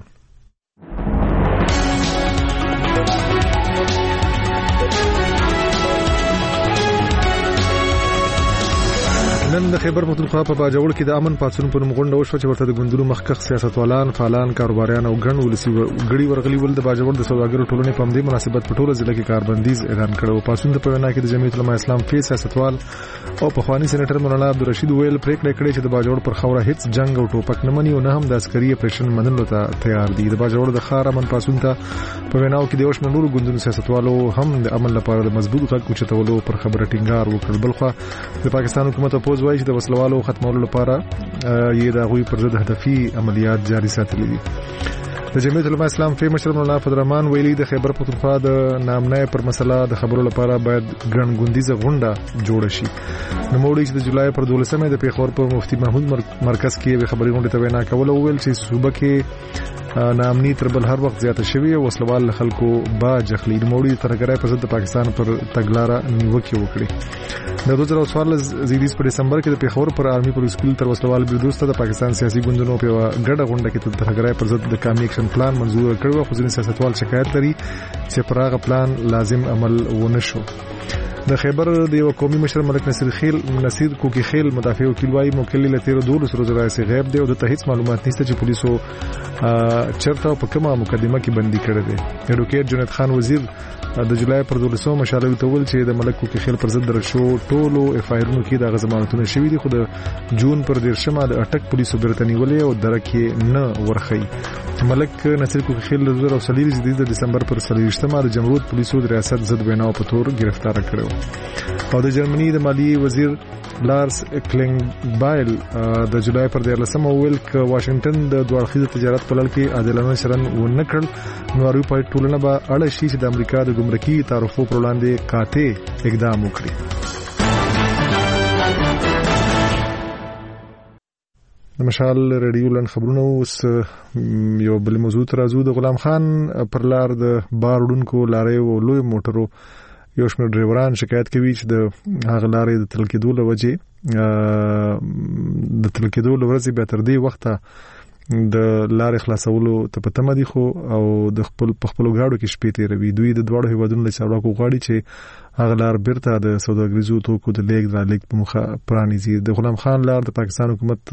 نن د خیبر پختونخوا په باجوړ کې د امن پاتون په نوم غونډه وشوه چې ورته د ګوندونو مخکښ سیاستوالان، فعالان، کاروباریان او ګڼ ولسي غړي ورغلي ول. د باجوړ د سوداګرو ټولنې په همدې مناسبت په ټوله ضلع کې کاربندیز اعلان کړو. پاتون په وینا کې د جمعیت العلماء اسلام فی سیاستوال او پخوانی سېنیټر مولانا عبدالرشید ویل پریکړه کړې چې د باجوړ پر خوره هیڅ جنگ او ټوپک نه مني او نه هم د عسکري اپریشن منلو ته تیار دي. د باجوړ د خار امن پاتون ته په ویناو کې د یو شمېر نورو ګوندونو سیاستوالو هم د امن لپاره د مضبوط غږ اوچتولو پر خبره ټینګار وکړ. بلخوا د پاکستان حکومت اپوز وایي چې د وسلوالو ختمولو لپاره یې د غوي پر ضد هدفي عملیات جاري ساتلي دي. د جمعیت العلماء اسلام فی مشر مولانا فضلرحمان ویلي د خیبر پختونخوا د نامنای پر مسله د خبرو لپاره باید ګڼ ګوندیزه غونډه جوړه شي. نو موړي چې د جولای پر دولسمه د پیښور په مفتی محمود مرکز کې به خبري غونډه ته وینا کوله ویل چې صوبه کې نامني تر بل هر وخت زیاته شوی او وسلوال خلکو باج اخلي. نو موړي ترګرای په ضد پاکستان پر تګلارې نیوکه وکړي. د دوه زره څوارلس زیږدیز په دسمبر کې د پیښور پر آرمي پر سکول تر وسلوال بردوسته د پاکستان سیاسي ګوندونو په ګډه غونډه کې د ترګرای پر ضد د کامي اکشن پلان منزور کړو. خو ځینې سیاستوال شکایت لري چې پر هغه پلان لازم عمل ونه شو. د خیبر د یو قومي مشر ملک نصیر خیل نصیر کوکی خیل مدافع وکیل وايي موکل لتیر دولس ورځې راځي غیب دی او د هیڅ معلومات نشته چې پولیسو چرته په کومه مقدمه کې بندي کړی دی. ایډوکیټ جنید خان وزیر د جولای پر دولسمه مشالوي تول چې د ملک کوکی خیل پر ضد درشو ټولو اف آی آرونو کې د غزمانتونه شوی دي. خو د جون پر دیرشمه د اټک پولیسو برتنیولې او درکې نه ورخی. ملک نصیر کوکی خیل د زر او سلیری جدید د دسمبر پر سلیریشتمه د جمهوریت پولیسو د ریاست ضد ویناو په تور گرفتار کړو. او د جرمني د مالیې وزیر لارس کلینګبایل د جولای پر دیارلسمه ویل ک واشنگټن د دوه اړخیزه تجارت په لړ کې عادلانه چلند ونه کړ نو اروپایي ټولنه به اړه شي چې د امریکا د ګمرکي تعرفو پر وړاندې قاطع اقدام وکړي. د مشال ریډیو لن خبرونه اوس یو بل موضوع ترازو د غلام خان پر لار د بار وډونکو لارې او لوی موټرو یو شمېر ډرایوران شکایت کوي چې د هغه لارې د تل کېدو له وجې د تل کېدو له ورځې بیا تر دې وخته د لارې خلاصولو ته په تمه دي خو او د خپل په خپلو ګاډو کې شپې تېروي. دوی د دواړو هیوادونو له چارواکو غواړي چې هغه لار بیرته د سوداګریزو توکو د لیږد رالېږد په موخه پرانیزي. د غلام خان لار د پاکستان حکومت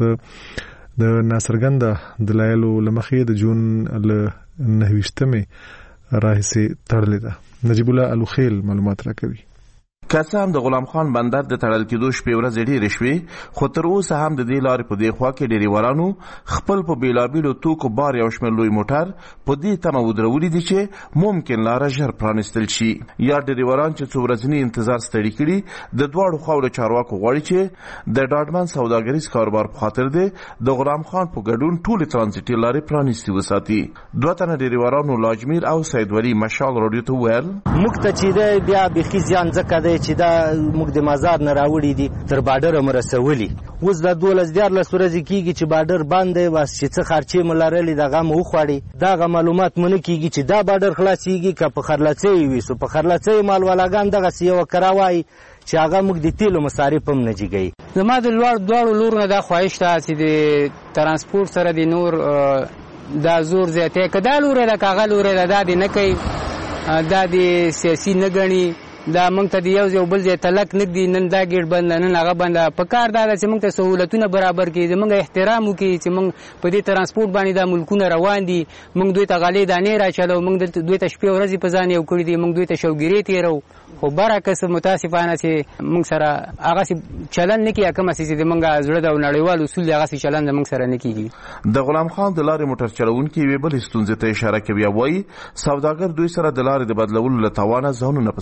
د ناڅرګنده دلایلو له مخې د جون له نهه ویشتمې راهیسې تړلې ده. نجیب الله الوخیل معلومات راکوي. کسان د غلام خان بندر د تړل کېدو شپې ورځې ډېرې شوې خو تر اوسه هم د دې لارې په دې خوا کې ډریورانو خپل په بېلابېلو توکو بار یو شمېر لوی موټر په دې تمه ودرولي دي چې ممکن لاره ژر پرانیستل شي. یا ډریوران چې څو ورځني انتظار ستړي کړي د دواړو خواو له چارواکو غواړي چې د ډاډمن سوداګریز کاروبار په خاطر دی د غلام خان په ګډون ټولې ترانزیټي لارې پرانیستې وساتي. دوه تنه ډریورانو لاجمیر او سید ولی مشال راډیو ته وویل موږ ته چې دی بیا بیخي زیان ځکه دی چې دا موږ د مزار نه راوړي دي تر باډره مو رسولي. اوس د دولس دیارلس ورځې کېږي چې باډر بند دی بس چې څه خرچې مو لرلې دغه مو وخوړې. دغه معلومات مو نه کېږي چې دا باډر خلاصېږي که په خرلڅۍ وي سو په خرلڅۍ مالوالاګان دغسې یوه کره وایي چې هغه موږ د تیلو مصارف هم نه جګوي. زما د لوړ دواړو لورو نه دا خواهش ده چې د ترانسپورټ سره د نور دا زور زیاتی که دا لوری ده که هغه لوری ده دا دې نه کوي دا د سیاسي نه ګڼي دا موږ ته د یو یو بل ځای تلک نږدي نن دا ګیټ بند نن هغه بنده په کار دا ده چې موږ ته سهولتونه برابر کړي زموږ احترام وکړي چې موږ په دې ترانسپورټ باندې دا ملکونه روان دي موږ دوی ته غالۍ دانې راچلو موږ دوی ته شپې ورځې په ځان یو کړي دي موږ دوی ته شوګیرې تېرو خو برعکس متاسفانه چې موږ سره هغسې چلند نه کېږي کومه چې د موږ زړه ده او نړیوال اصول دي هغسې چلند موږ سره نه کېږي. د غلام خان د لارې موټر چلوونکي یوې بلې ستونزې ته اشاره کوي او وایي سوداګر دوی سره د لارې د بدلولو له توانه ځانونه پسند کوي.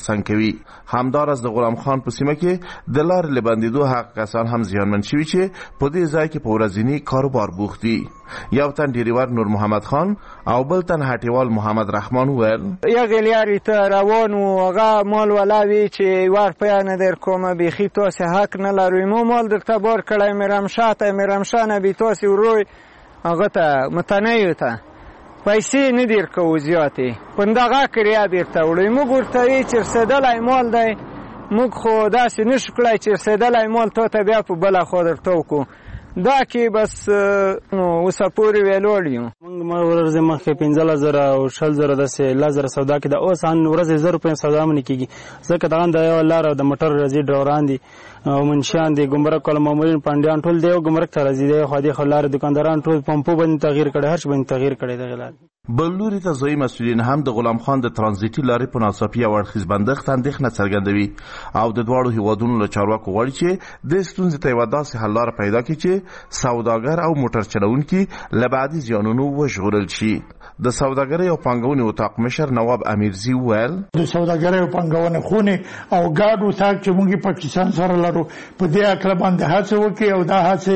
کوي. همدارس د غلام خان په سیمه کې د لارې له بندېدو هغه کسان هم زیانمن شوي چې په دې ځای کې په ورځني کاروبار بوخت دي. یو تن ډریور نور محمد خان او بل تن هټیوال محمد رحمان وویل یغه لارې ته روان و هغه مال ولاوي چې ور پیانه در کومه بیخي تاسو حق نه لرئ مو مال درته بار کړی میرم شاته میرم شانه بي تاسو وروي هغه ته متنیو ته پیسې نه دیر کوو زیاتې پندغه کړیا درته وړي موږ ورته وی چې رسېدلی مال دی موږ خو داسې نشو کړی چې رسېدلی مال تا ته بیا په بله خوا درته وکړو دا کې بس نو اوسه پورې ویلوړ یو موږ ورځې مخکې پنځلس زره او شل زره داسې لس زره سودا کېده اوس ان ورځې زر روپۍ سودا هم نه کېږي ځکه دغه د یو لاره د موټر راځي ډروران دي او منشیان دي ګمرک والا مامورین پانډیان ټول دی او ګمرک ته راځي دی خو دې خو لارې دکانداران ټول پمپو باندې تغییر کړی هر څه باندې تغییر کړی دغه لارې. بل لوري ته ځایي مسؤلین هم د غلام خان د ترانزیتي لارې په ناڅاپي او اړخیز بندښت اندېښنه څرګندوي او د دواړو هیوادونو له چارواکو غواړي چې د ستونزې ته یوه داسې حل لاره پیدا کړي چې سوداګر او موټر چلوونکي له بعدي زیانونو وژغورل شي. د سوداګرۍ او پانګونې اتاق مشر نواب امیرزي وویل د سوداګرۍ او پانګونې خونې او ګاډ اتاق چې موږ پاکستان سره لرو په دې اکله باندې هڅه وکړي او دا هڅې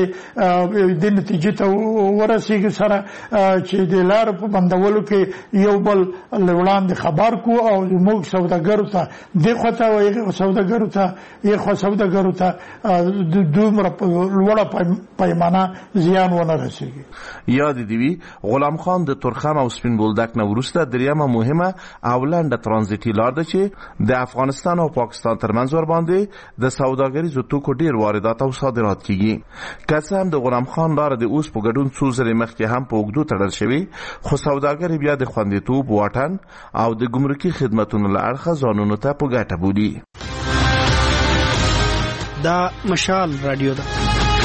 د نتیجې ته ورسېږي سره چې د لارو په بندولو کې یو بل له وړاندې خبر کو او موږ سوداګرو ته دغه ته او سوداګرو ته یو خو سوداګرو ته د دومره لوړه پیمانه زیان ونه رسېږي. یاد دی وی غلام خان د ترخم او سپین بولدک نه وروسته دریمه مهمه او لنډه ترانزیتي لار ده چې د افغانستان او پاکستان ترمنځ ور باندې د سوداګریزو توکو ډیر واردات او صادرات کیږي. که څه هم د غلام خان لار د اوس په ګډون څو ځلې مخکې هم په اوږدو تړل شوی خو سوداګر بیا د خوندیتوب واټن او د ګمرکي خدماتونو له اړخه ځانونو ته په ګټه بولي. دا مشال رادیو ده.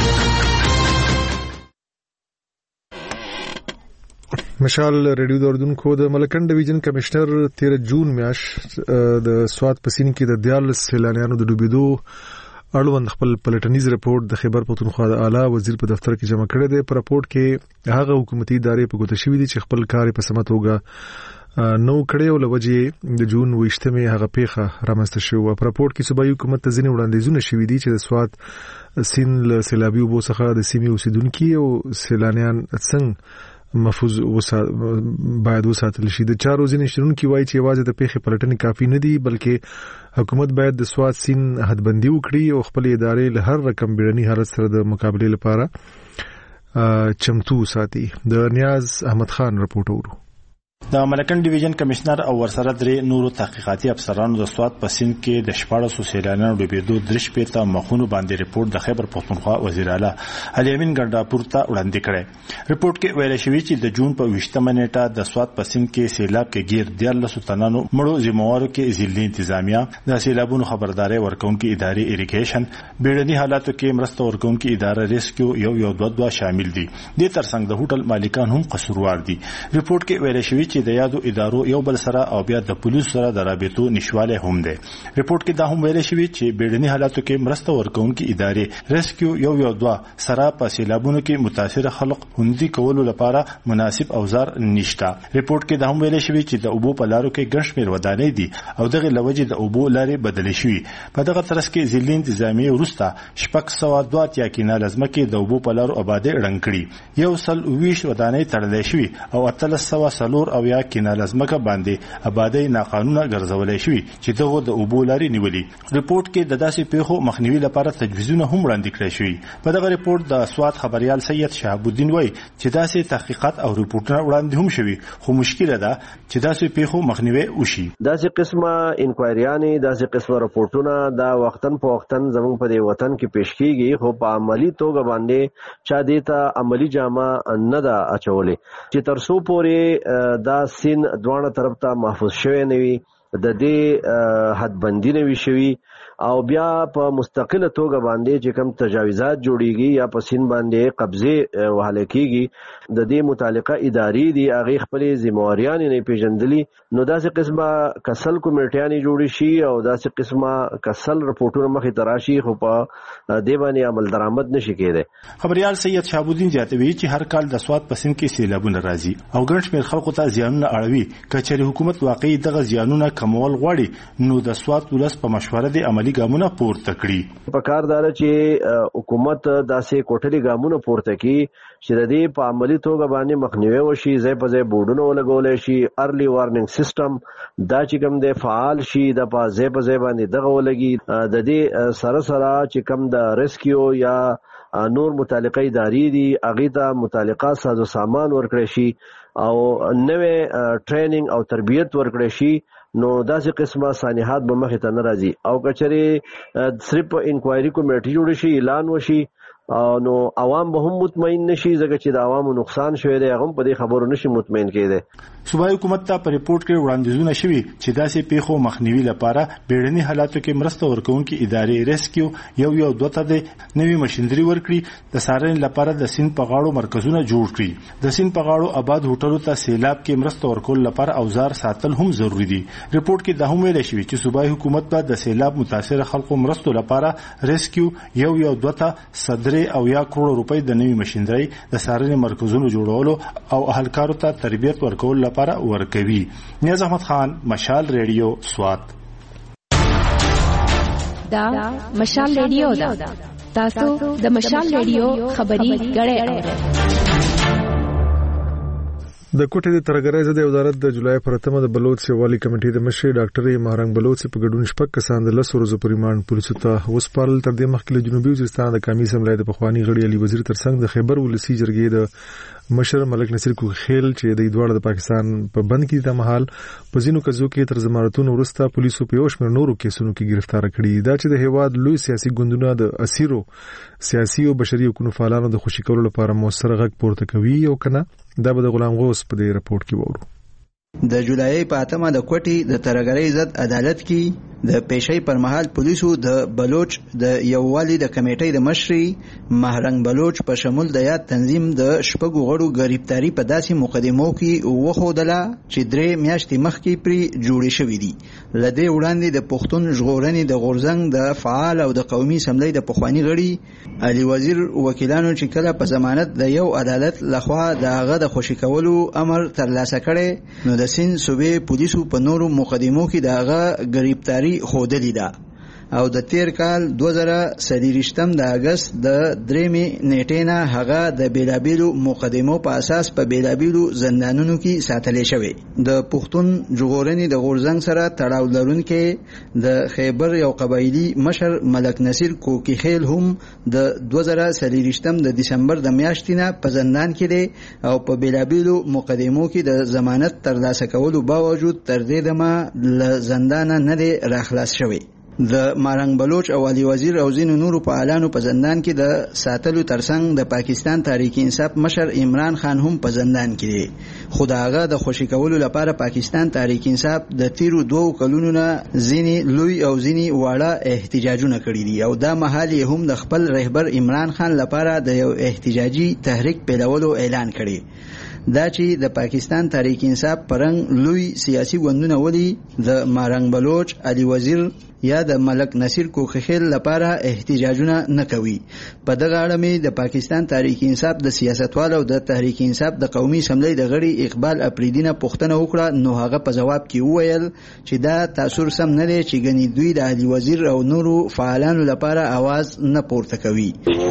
مشال ریډیو دوردونکو د ملکن ډیویژن کمشنر تیر جون میاش د سواد پسین کې د دیالس سیلانیانو د ډوبېدو اړوند خپل پلټنیز رپورت د خیبر پختونخوا د اعلی وزیر په دفتر کې جمع کړی دی. په رپورت کې هغه حکومتي ادارې په ګوته شوې دي چې خپل کار په سمه توګه نو کړی او لوجې د جون ویشتمه هغه پیخه رامنځته شو. په رپورت کې صوبایي حکومت ته ځینې وړاندیزونه شوي دي چې د سواد سین له سیلابي اوبو څخه د سیمې اوسیدونکي او سیلانیان څنګه محفوظ وسا باید وساتل شي. د چارو ځینې شنونکي وایي چې یوازې د پیښې پلټنې کافي نه دي بلکې حکومت باید د سواد سین حدبندي وکړي او خپل ادارې له هر رقم بیړني حالت سره د مقابلې لپاره چمتو وساتي. د نیاز احمد خان رپورټ اورو. د ملکن ډیویژن کمشنر او ورسره درې نورو تحقیقاتي افسرانو د سواد په سیند کې د شپاړسو سیلانیانو ډوبېدو درې شپې ته مخونو باندې رپورټ د خیبر پختونخوا وزیر اعلی علي امین ګنډاپور ته وړاندې کړی. رپورټ کې ویل شوی چې د جون په ویشتمه نیټه د سواد په سیند کې سیلاب کې غیر دیارلسو تنانو مړو ذمہوارو کې ضلعي انتظامیه د سیلابونو خبرداري ورکونکي ادارې اریګیشن بیړني حالاتو کې مرسته ورکونکي اداره ریسکیو یو یو دوه دوه شامل دي. د ترڅنګ د هوټل مالکان هم قصوروار دي. رپورټ کې ویل شوی چې د یادو ادارو یو بل سره او بیا د پولیسو سره د رابطو نشواله هم ده. رپورت کې دا هم ویل شوی چې بیړني حالاتو کې مرسته ورکونکي ادارې ریسکیو یو یو دوه سره په سیلابونو کې متاثر خلک خوندي کولو لپاره مناسب اوزار نشته. رپورت کې دا هم ویل شوی چې د اوبو په لارو کې ګڼ شمېر ودانۍ دي او دغه لوجې د اوبو لارې بدلې شوې. په دغه ترڅ کې ضلعي انتظامیه وروسته شپږ سوه دوه اتیا کینال ځمکې د اوبو په لارو آبادۍ ړنګ کړي. یو سل اوویشت ودانۍ تړلې شوې او اتلس سوه څلور اویا کینال ځمکه باندې آبادۍ ناقانونه ګرځولې شوې چې دغه د اوبو لارې نیولې. رپورت کې د داسې پیښو مخنیوي لپاره تجویزونه هم وړاندې کړي شوي. په دغه رپورت د سواد خبريال سید شهاب الدین وایي چې داسې تحقیقات او رپورټونه وړاندې هم شوي خو مشکل ده چې داسې پیښو مخنیوي وشي. داسې قسمه انکوایریانې داسې قسمه رپورټونه دا وختن په وختن زموږ په دې وطن کې پیښ کیږي خو په عملی توګه باندې چا دې ته عملی جامه نه ده اچولې چې تر څو پورې دا سین دوانه طرف ته محفوظ شوی نه وي د دې حدبندي نه وي شوی او بیا په مستقله توګه باندې چې کوم تجاوزات جوړیږي یا په سین باندې قبضه وهل کیږي د دې متعلقه ادارې دی هغه خپل ذمہواریان نه پیژندلي نو داسې قسمه کسل کمیټیانی جوړی شي او داسې قسمه کسل رپورټونه مخې تراشي خو په دې باندې عمل درآمد نشي کېده. خبريال سید شهاب الدین جاتوی چې هر کال د سواد پسند کې سیلابونه راځي او ګڼ شمېر خلکو ته زیانونه اړوي کچېرې حکومت واقعي دغه زیانونه کمول غواړي نو د سواد ولس په مشوره د عملی ګامونه پورته کړي. په کار دار چې حکومت داسې کوټلي ګامونه پورته کړي چې د دې په عملی توګه باندې مخنیوي وشي ځای په ځای بورډونه ولګول شي ارلی وارنینګ سیستم دا چې کوم د فعال شي د په ځای په ځای باندې دغه ولګي د دې سره سره چې کوم د ریسکیو یا نور متعلقه ادارې دي هغه ته متعلقه سازو سامان ورکړي شي او نوې ټریننګ او تربیت ورکړي شي نو داسې قسمه سانحات به مخې ته نه راځي او کچري صرف انکوایري کمیټه جوړ شي اعلان وشي نو عوام به هم مطمئن نشي ځکه چې د عوامو نقصان شوی دی هغه په دې خبرو نشي مطمئن کېده. صوبایي حکومت ته په ریپورت کې وړاندیزونه شوي چې داسې پیښو مخنیوي لپاره بیړني حالاتو کې مرسته ورکوونکي ادارې ریسکیو یو یو دوه ته د نوي ماشينري ورکړي د څارنې لپاره د سیند په غاړو مرکزونه جوړ کړي د سیند په غاړو آباد هوټلو ته سیلاب کې مرسته ورکول لپاره اوزار ساتل هم ضروری دي. ریپورت کې دا هم ویل شوی چې صوبایي حکومت به د سیلاب متاثر خلکو مرستو لپاره ریسکیو یو یو دوه ته صدر او یا کروڑ روپۍ د نوي ماشينري د څارنې مرکزونو جوړولو او اهلکارو ته تربیت ورکول لپاره ورکوي. نیاز احمد خان مشال ریډیو سوات. دا مشال ریډیو دا تاسو د مشال ریډیو خبري غړې د کوټې د ترګرای زده وزارت د جولای پر اتمه د بلوچ سیوالي کمیټې د مشر ډاکټر مهرنګ بلوچ په ګډون شپږ کسان د لسو ورځو پر ریماند پولیسو ته وسپارل. تر دې مخکې له جنوبي وزیرستان د قومي اسمبلی د پخوانی غړي علي وزیر ترڅنګ د خیبر ولسی جرګې د مشر ملک نصیر کوخیل چې د دوړ د پاکستان په بند کې د مهال په ځینو کزو کې تر ضمانتونو وروسته پولیسو په یوش مر نورو کیسونو کې گرفتار کړي. دا چې د هیواد لوی سیاسي ګوندونه د اسیرو سیاسي او بشري حقوقو فعالانو د خوشی کولو لپاره موثر غږ پورته کوي او کنه دا به د غلام غوث په دې رپورت کې وورو. د جولای په اتمه د کوټې د ترګرۍ ضد عدالت کې د پیشۍ پر مهال پولیسو د بلوچ د یووالي د کمیټې د مشري مهرنګ بلوچ په شمول د یاد تنظیم د شپږو غړو گرفتاری په داسې مقدمو کې وښودله چې درې میاشتې مخکې پرې جوړې شوې دي. لدې وړاندې د پښتون ژغورنې د غورځنګ د فعال او د قومي اسمبلی د پخوانی غړي علي وزیر وکیلانو چې کله په ضمانت د یو عدالت لخوا د هغه د خوشی کولو امر ترلاسه کړي نو د سین صوبې پولیسو په نورو مقدمو کې د هغه گرفتاری خودلی ده او د تیر کال دوه زره څلوېښتم د اگست د درېمې نیټې نه هغه د بیلابیلو مقدمو په اساس په بیلابیلو زندانونو کې ساتل شوی. د پښتون ژغورنې د غورځنګ سره تړاو لرونکي د خیبر یو قبایلی مشر ملک نصیر کوکیخیل هم د دوه زره څلوېښتم د دسمبر د میاشتې نه په زندان کې دی او په بیلابیلو مقدمو کې د ضمانت ترلاسه کولو باوجود تر دې دمه له زندان نه دی راخلاص شوی. د مهرنګ بلوچ او علي وزیر او ځینو نورو فعالانو په زندان کې د ساتلو ترڅنګ د پاکستان تحریک انصاف مشر عمران خان هم په زندان کې دی خو د هغه د خوشی کولو لپاره پاکستان تحریک انصاف د تیرو دوو کلونو نه ځینې لوی او ځینې واړه احتجاجونه کړي دي او دا مهال یې هم د خپل رهبر عمران خان لپاره د یو احتجاجي تحریک پیلولو اعلان کړي. دا چې د پاکستان تحریک انصاف پرنګ لوی سیاسي ګوندونه ولي د مهرنګ بلوچ علي وزیر یا د ملک نصیر کوخیل لپاره احتجاجونه نه کوي. په دغه اړه مې د پاکستان تحریک انصاف د سیاستوالو د تحریک انصاف د قومي اسمبلی د غړي اقبال اپریدینه پوښتنه وکړه نو هغه په جواب کې وویل چې دا تاثیر سم نه دی چې ګنې دوی د علي وزیر او نورو فعالانو لپاره आवाज نه پورته کوي.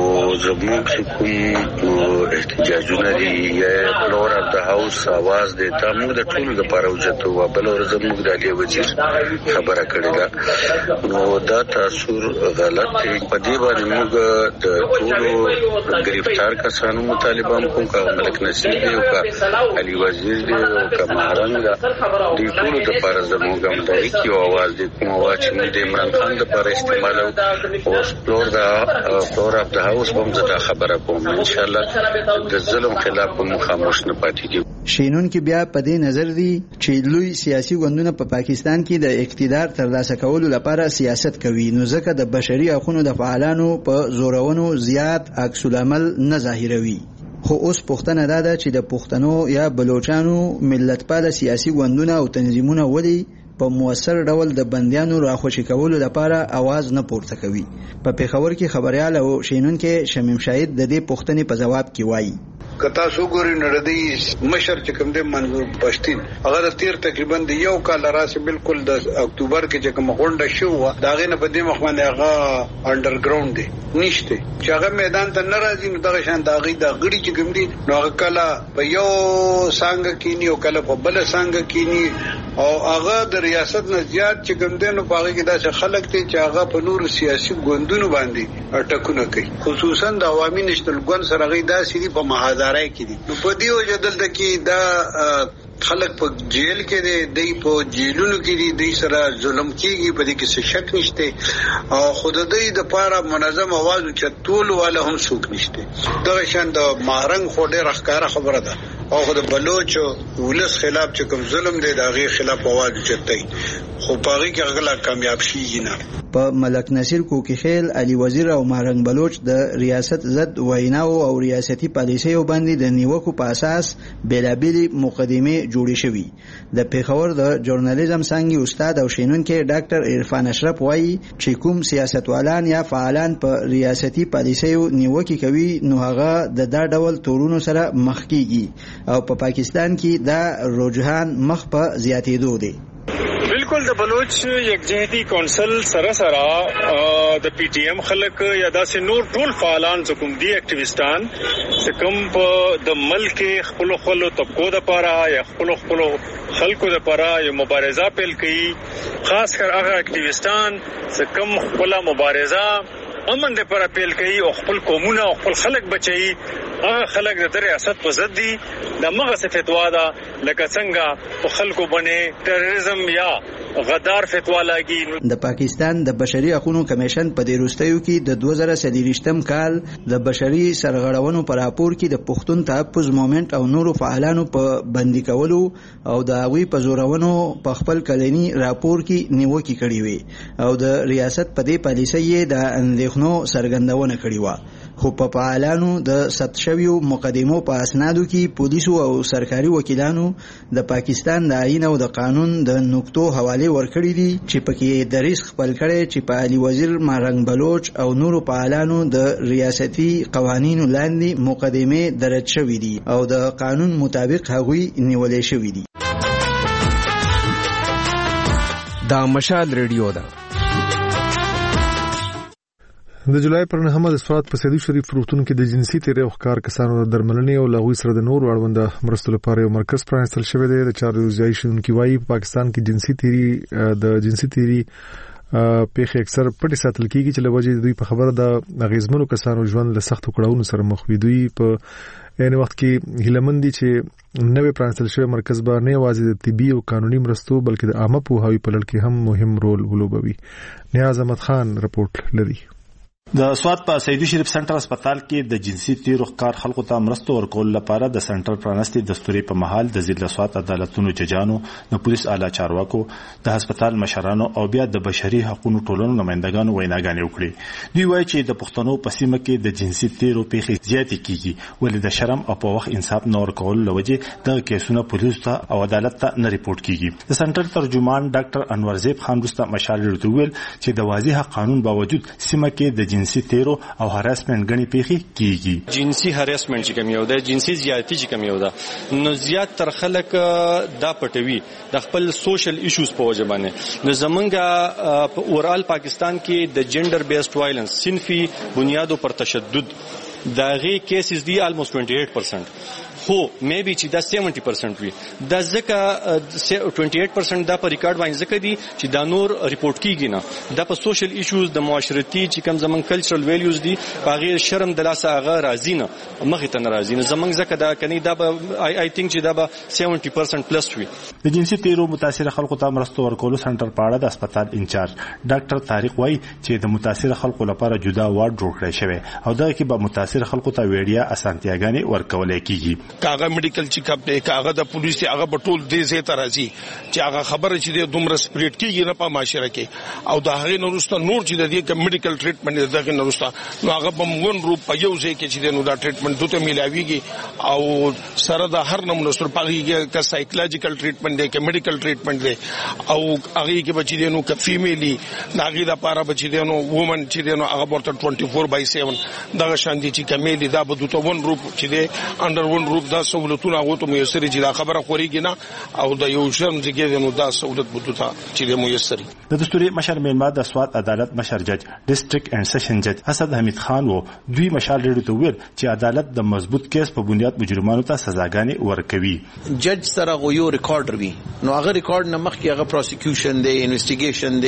زموږ کوم احتجاجونه دي یا فلور اف د هاوس आवाज دی دا موږ د ټولو لپاره وجته و بل ورځ موږ د علي وزیر خبره کړې ده نو دا تاثیر غلط دی. په دې باندې موږ د ټولو گرفتار کسانو مطالبه کوم کا ملک نصیر دی او کا علي وزیر دی او کا مهرنګ دی ټولو لپاره زموږ هم د یو आवाज دی کوم आवाज چې د عمران خان لپاره استعمال او فلور دا فلور اف د هاوس هم زه خبره کوم ان شاء الله د ظلم خلاف مو خاموش نه پاتې کیږو. شینونکي بیا په دې نظر دي چې لوی سیاسي ګوندونه په پا پاکستان کې د اقتدار ترلاسه کولو لپاره سیاست کوي، نو ځکه د بشري حقوقو د فعالانو په زورونو زیات عکس العمل نه ظاهروي. خو اوس پوښتنه دا ده چې د پښتنو یا بلوچانو ملتپاله سیاسي ګوندونه او تنظیمونه ولې په موثر ډول د بندیانو راخوشي کولو لپاره आवाज نه پورته کوي. په پیښور کې خبريال او شینونکي شمیم شاهد د دې پوښتنې په جواب کې وایي کتا سو ګوري نړدی مشر چې کوم د منظور پښتين هغه تیر تقریبا د یو کال راځي بالکل د اکتوبر کې چې کوم غونډه شو دا غینه په دې مخ باندې هغه انډرګراوند دی نشته چې هغه میدان ته ناراضي نو دغه شان دا غي د غړي چې کوم دي نو هغه کله په یو څنګه کینی او کله په بل څنګه کینی او هغه د ریاست نه زیات چې کوم دي نو پاره کې دا خلک ته چې هغه په نور سیاسي ګوندونو باندې اٹکونه کوي، خصوصا د عوامي نشټل ګوند سره غي دا سړي په محاذ راي کې دي. نو په دې وجه دلته کې دا خلک په جیل کې دي، دای په جیلونو کې دي، دای سره ظلم کیږي، په دې کې څه شک نشته او خود دې د پاره منظم आवाज چتول والا هم څوک نشته. دا شان د مهرنګ خو ډېر ښکارا خبره ده او خود بلوچ ولس خلاف چې کوم ظلم دی دا غي خلاف आवाज چتای خو پاره کې هغه کامیاب شي نه. په ملک نصیر کوکیخیل علي وزیر او مهرنګ بلوچ د ریاست ضد ویناو او ریاستي پالیسیو باندې د نیوکو په اساس بیلابېلې مقدمې جوړې شوې. د پیښور د ژورنالیزم څانګې استاد او شینونکي ډاکټر عرفان اشرف وایي چې کوم سیاستوالان یا فعالان په ریاستي پالیسیو نیوکې کوي نو هغه د دا ډول تورونو سره مخ کیږي او په پا پاکستان کې دا رجحان مخ په زیاتېدو دی. بالکل د بلوچ یکجهتي کونسل سره سره د پی ټی ایم خلک یا داسې نور ټول فعالان کوم دي اکټیویستان چې کوم په د ملک خپل خپل طبقو د پاره یا خپل خپل خلکو د پاره یو مبارزه پیل کړي، خاص کر هغه اکټیویستان چې کوم خپل مبارزه امن د پر اپیل کوي او خپل قومونه او خپل خلک بچي، هغه خلک د ریاست په ضد دي. د مغه فتوا ده لکه څنګه په خلکو باندې ټیرریزم یا غدار فتوا لاګي. د پاکستان د بشري حقوقو کمیشن په دې وروستیو کې د دوه زره څلوېښتم کال د بشري سرغړونو پر راپور کې د پښتون تحفظ مومنت او نورو فعالانو په بندي کولو او د هغوی په زورونو په خپل کلنی راپور کې نیوکې کړې وي او د ریاست په دې پالیسۍ د اندېښنو څرګندونه کړې و. خو په فعالانو د ثبت شویو مقدمو په اسنادو کې پولیسو او سرکاري وکیلانو د پاکستان د آئین او د قانون د نقطو حواله ورکړي دي چې پکې د ریسک خپل کړي چې په علي وزیر مهرنګ بلوچ او نورو فعالانو د ریاستي قوانینو لاندې مقدمه درج شوې دي او د قانون مطابق هغوی نیولې شوې دي. دا مشال ریډیو ده. د جولای پر نهمه د سواد په سیدی شریف روغتون کې د جنسي تیری او ښکار کسانو د درملنې او لغوي سره د نور اړوند مرستو لپاره یو مرکز پرانستل شوی دی. د چارواکي شونکي وایي په پاکستان کې جنسي تیری د جنسي تیری پیښې اکثر پټې ساتل کیږي چې لوجه دوی په خبره د غیزمنو کسانو ژوند له سختو کړهونو سره مخ وي. دوی په یعنی وخت کې هیلمندي چې نوې پرانستل شوی مرکز به نه یوازې د طبي او قانوني مرستو بلکې د عامه پوهاوي په لړ کې هم مهم رول ولوبوي. نیاز احمد خان رپورټ لري. د سواد په سیدی شریف سنټر هسپتال کې د جنسي تیرو ښکار خلکو ته مرستو ورکول لپاره د سنټر پرانستي دستوري په محل د ضلع سواد عدالتونو ججانو، د پولیس اعلی چارواکو، د هسپتال مشرانو او بیا د بشري حقوقو ټولنو نمائندګانو ویناګانې وکړي. دوی وایي چې د پښتنو په سیمه کې د جنسي تیرو پیښې زیاتې کیږي ولې د شرم او په وخت انصاف نه ورکول لوجه د کیسونو پولیس ته او عدالت ته نه ریپورت کیږي. د سنټر ترجمان ډاکټر انور زیب خان رستا مشال ورته ویل چې د واضح قانون باوجود سیمه کې د جنسي تیرو او هراسمنت غني پیخي کیږي. جنسي هراسمنت چې کوم یو د جنسي زیاتی چې کوم یو ده نو زیات تر خلک دا پټوي د خپل سوشل ایشوز په وجه باندې. نو زمونږ په اورال پاکستان کې د جندر بیسډ وایلنس صنفي بنیادو پر تشدد داغي کیسز دی almost twenty-eight percent خو مې بي چې دا seventy percent وي. دا ځکه twenty-eight percent دا په ریکارډ باندې ځکه دي چې دا نور ریپورت کیږي نه. دا په سوشل ایشوز د معاشرتي چې کوم زمون کلچرل ویلیوز دي په غیر شرم د لاسه هغه راځي نه مخې ته ناراضي نه زمونږ ځکه دا کني دا به آی تھنک چې دا به seventy percent پلس وي. د جنسي تیرو متاثر خلکو ته مرستو ورکول سنټر پاړه د هسپتال انچارج ډاکټر طارق وایي چې د متاثر خلکو لپاره جدا وارډ جوړ کړی شوی او دا کې به متاثر خلکو ته ویډیا اسانتیاګانې ورکول کیږي. کاغه میډیکل چیک اپ دی کاغه د پولیس دی هغه ټول دې زه ته راځي چې هغه خبره چې د دومره سپریټ کیږي نه په معاشره کې او د هغه نورسته نور چې د دې میډیکل ټریټمنټ دغه نورسته نو هغه په مون روپ په یو ځای کې چې نو دا ټریټمنټ دوته ملاويږي او سره د هر نمونه سره پاږي ک سایکولوژیکل ټریټمنټ دی ک میډیکل ټریټمنټ دی او هغه کې بچی دی نو ک فیمیلی ناغي د پاره بچی دی نو وومن چې دی نو هغه ورته چوبیس بای سیون دغه شان دي چې کمیلی دا به دوته ون روپ چې دی انډر ون روپ دا سہولتونه هغه ته میسر چې دا خبره خوريږي نه او د یو شرم چې نو دا سہولت بوته چې دی میسر د دستوري مشر میلمه د سواد عدالت مشر جج ډیسټریکټ اینڈ سیشن جج اسد حمید خان وو دوی مشال ریډیو ته ویل چې عدالت د مضبوط کیس په بنیاد مجرمانو ته سزاګانې ورکوي جج سره غو یو ریکارډر وی نو هغه ریکارډ نه مخکې هغه پروسیکیوشن دی انویسټیګیشن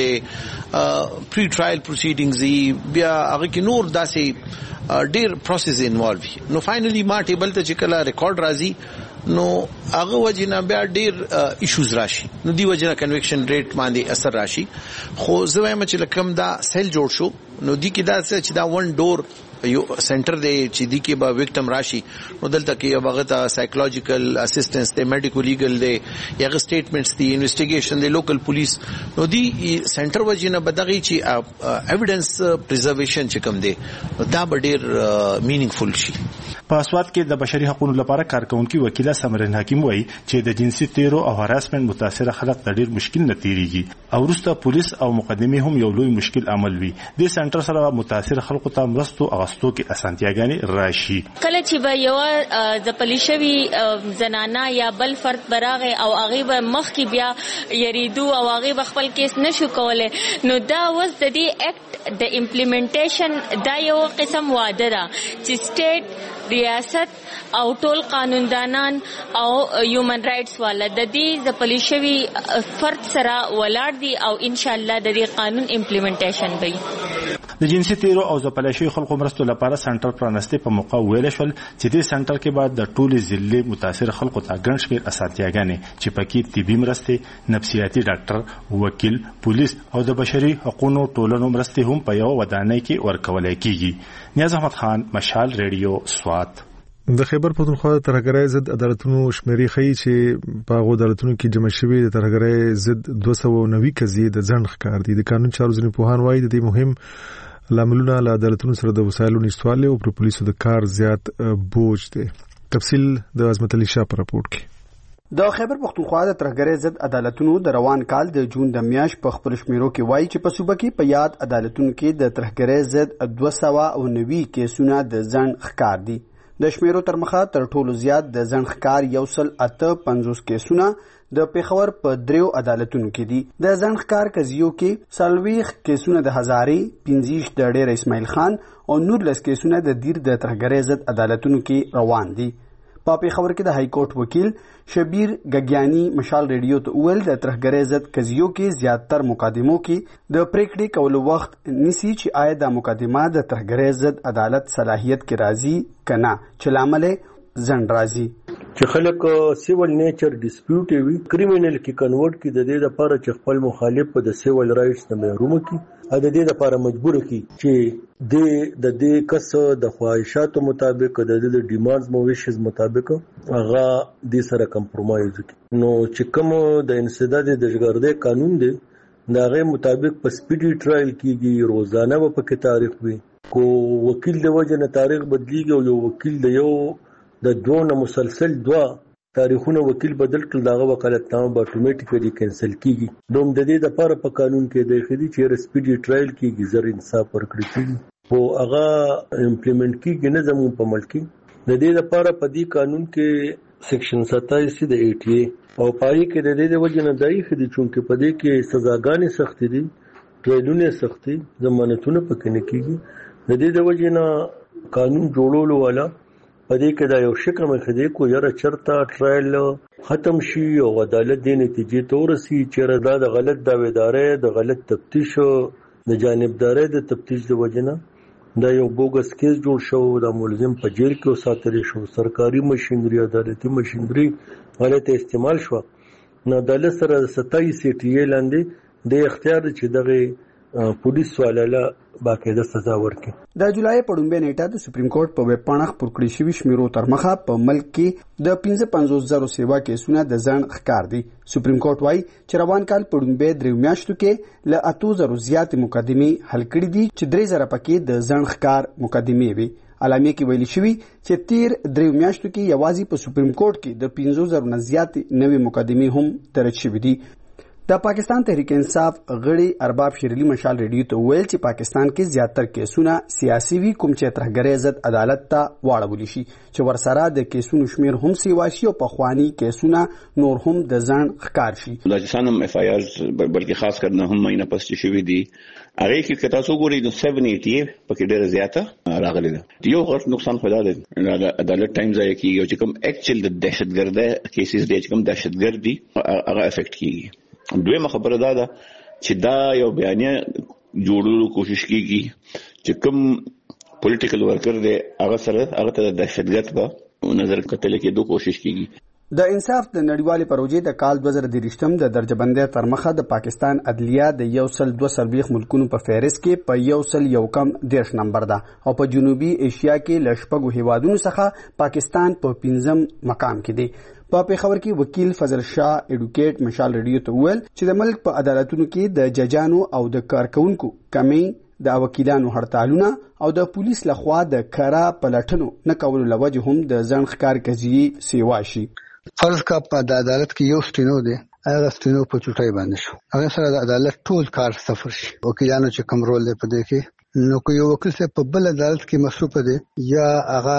دی پری ټرایل پروسیډینګز دی بیا هغه کې نور داسې ډیر پروسس انوالو نو فائنلی ما ټیبل ته چې کله ریکارډ راځي نو هغه وجنه بیا ډیر ایشوز راشي نو دی وجنه کنویکشن ریټ باندې اثر راشي خو زه وایم چې لکم دا سیل جوړ شو نو دی کې دا چې دا ون ډور یو سنټر دی چې دی کې به وکټم راشي نو دلته کې هغه ته سایکولوژیکل اسسټنس دی میډیکل لیګل دی یغه سټیټمنټس دی انویسټیګیشن دی لوکل پولیس نو دی سنټر وجنه بدغی چې ایویډنس پریزرویشن چې کوم دی دا به ډیر مینینګفل شي په اسواد کې د بشري حقوقو لپاره کارکونکو وکیله سمرن حکیم وایي چې د جنسي تیرو او هراسمنت متاثر خلک د ډیر مشکل نه تیریږي او وروسته پولیس او مقدمه هم یو لوی مشکل عمل وي د سنټر سره متاثر خلکو ته مرستو اغستو کې اسانتیاګانې راشي کله چې به یو د پلیشوي زنانا یا بل فرد براغه او هغه به مخ کې بیا یریدو او هغه به خپل کیس نشو کولای نو دا وز د دې اکټ د امپلیمنټیشن دا یو قسم وعده ده چې سټیټ ریاست او ټول قانوندانان او هیومن رائټس والا د دې د پلیشوي فرد سره ولاړ دي او ان شاء الله د دې قانون امپلیمنټیشن وي د جنسي تیرو او د پلیشوي خلکو مرستو لپاره سنټر پرانسته په موقع ویل شول چې د سنټر کې بعد د ټولي ضلع متاثر خلکو ته ګڼ شمېر اسانتیاګانې چې پکې طبي مرستې نفسیاتي ډاکټر وکیل پولیس او د بشري حقوقو ټولنو مرستې هم په یو ودانۍ کې ورکول کېږي نیاز احمد خان مشال ریډیو سواد د خیبر پښتونخوا د ترهګرۍ ضد عدالتونو شمیرې ښیي چې په هغو عدالتونو کې جمع شوي د ترهګرۍ ضد دوه سوه نوي قضیې د ځنډ ښکار دي د قانون چارو ځینې پوهان وایي د دې مهم لاملونه له عدالتونو سره د وسایلو نشتوالی او پر پولیسو د کار زیات بوج دی. تفصیل د عظمت علي شاه په راپور کې. د خیبر پښتونخوا د ترهګرۍ ضد عدالتونو د روان کال د جون د میاشت په خپل شمیرو کې وایي چې په صوبه کې په یاد عدالتونو کې د ترهګرۍ ضد دوه سوه نوي کیسونه د ځنډ ښکار دي. د شمیرو تر مخه تر ټولو زیات د ځنډ ښکار یو سل اته پنځوس کیسونه د پیښور په دریو عدالتونو کې دي. د ځنډ ښکار قضیو کې څلوېښت کیسونه د هزارې پنځه د ډیر اسماعیل خان او نورلس کیسونه د دیر د ترهګرۍ ضد عدالتونو کې روان دي. په پیښور کې د های کورټ وکیل شبیر گگیانی مشال ریډیو ته ویل د ترهګرۍ ضد قضیو کې زیاتره مقدمو کې د پریکړې کولو وخت نیسي چې آیا د مقدمه د ترهګرۍ ضد عدالت صلاحیت کې راځي کنه چې لامل ځنډ راځي چې خلک سیول نیچر ډیسپیوټ وي کریمینل کې کنورټ کی د دې لپاره چې خپل مخالف په د سیول رائټس نه محروم کی ا د دې لپاره مجبور کی چې د د دې کس د خواهشاتو مطابق د دې د ډیمانډز مویشز مطابق هغه د سره کمپرمایز کی نو چې کوم د انسداد د جګړې قانون دی دا غي مطابق په سپیډي ټرایل کیږي روزانه په کې تاریخ وي کو وکیل د وجه نه تاریخ بدلیږي او یو وکیل د یو د دوه مسلسل دوا تاریخونه وکیل بدل کړل داغه وکالتنامه به اتوماتیکلی کینسل کیږي دوم د دې لپاره په قانون کې د خدي چې سپیډي ټرایل کیږي زر انصاف ورکړي کیږي او هغه امپلیمنٹ کیږي نه زموږ په ملک کې د دې لپاره په دې قانون کې سیکشن ستایس د ای ټی ای او پای کې د دې د وجه نه دای خدي چونکه په دې کې سزاګانې سخت دي ټریلونه سخت دي ضمانتونه پکې نه کیږي د دې د وجه نه قانون جوړولو والا پدې کې دا یو شکه مخ دې کو یاره چرتا ټرایل ختم شي او عدالت دې نتیجې ته ورسي چې دا د غلط داویدارې د غلط تفتیش د جانبدارۍ د تفتیش د وجنه دا یو بوګس کیس جوړ شو د ملزم په جیل کې ساتل شو سرکاري ماشينري عدالتي ماشينري غلط استعمال شو نه عدالت سره ستایي سی ټی ای لاندې د اختیار چې دغه پولیس والاله باقاعده سزا ورکړي. د جولای په لومړۍ نیټه د سپریم کورټ په ویب پاڼه خپور کړي شوي شمیرو تر مخه په ملک کې د پنځه پنځوس زره سیوا کیسونه د ځنډ ښکار دي. سپریم کورټ وایي چې روان کال په لومړۍ دریو میاشتو کې له اتو زرو زیاتې مقدمې حل کړي دي چې درې زره پکې د ځنډ ښکار مقدمې وي. اعلامیه کې ویلي شوي چې تیر دریو میاشتو کې یوازې په سپریم کورټ کې د پنځو زرو نه زیاتې نوې مقدمې هم درج شوي دي. د پاکستان تحریک انصاف غړي ارباب شیرلی مشال ریډیو ته ویل چې پاکستان کې زیاتر کیسونه سیاسي وي کوم چې ترهګرۍ ضد عدالت ته واړول شي چې ورسره د کیسونو شمیر هم سیوا شي او پخوانی کیسونه نور هم د ځنډ ښکار شي. بلوچستان هم اف آی آر بلکې خاص کر نه هم مینه پس چې شوي دي هغه کې که تاسو ګورئ نو سبعه اسی پکې ډېره زیاته راغلې ده. یو غټ نقصان خو دا دی عدالت ټایم ځای کېږي چې کوم اکچوال د دهشتګردۍ کیسز دي چې کوم دهشتګرد دي هغه افیکټ کېږي. دویمه خبره دا ده چې دا یو بیانیه جوړولو کوشش کیږي چې کوم پولیټیکل ورکر دی هغه سره هغه ته د دهشتګرد په نظر کتل کېدو کوشش کیږي. د انصاف د نړیوالې پروژې د کال دوه زره دېرشم د درجه بندۍ تر مخه د پاکستان عدلیه د یو سل دوه څلوېښت ملکونو په فهرست کې په یو سل یو کم دېرش نمبر ده او په جنوبي ایشیا کې له شپږو هیوادونو څخه پاکستان په پنځم مقام کې دی. په پیښور کې وکیل فضل شاه ایډوکیټ مشال ریډیو ته ویل چې د ملک په عدالتونو کې د ججانو او د کارکونکو کمی د وکیلانو هړتالونه او د پولیس لخوا د کارا پلټنو نه کولو لوجه هم د ځنډ ښکار قضیې سیوا شي. فرض کا په عدالت کې یو ستینو دی هغه ستینو په چټای باندې شو هغه سره د عدالت ټول کار صفر شي. وکیلانو چې کوم رول دی په دې کې نو کو یو وکیل څه په بل عدالت کې مصروف دی یا هغه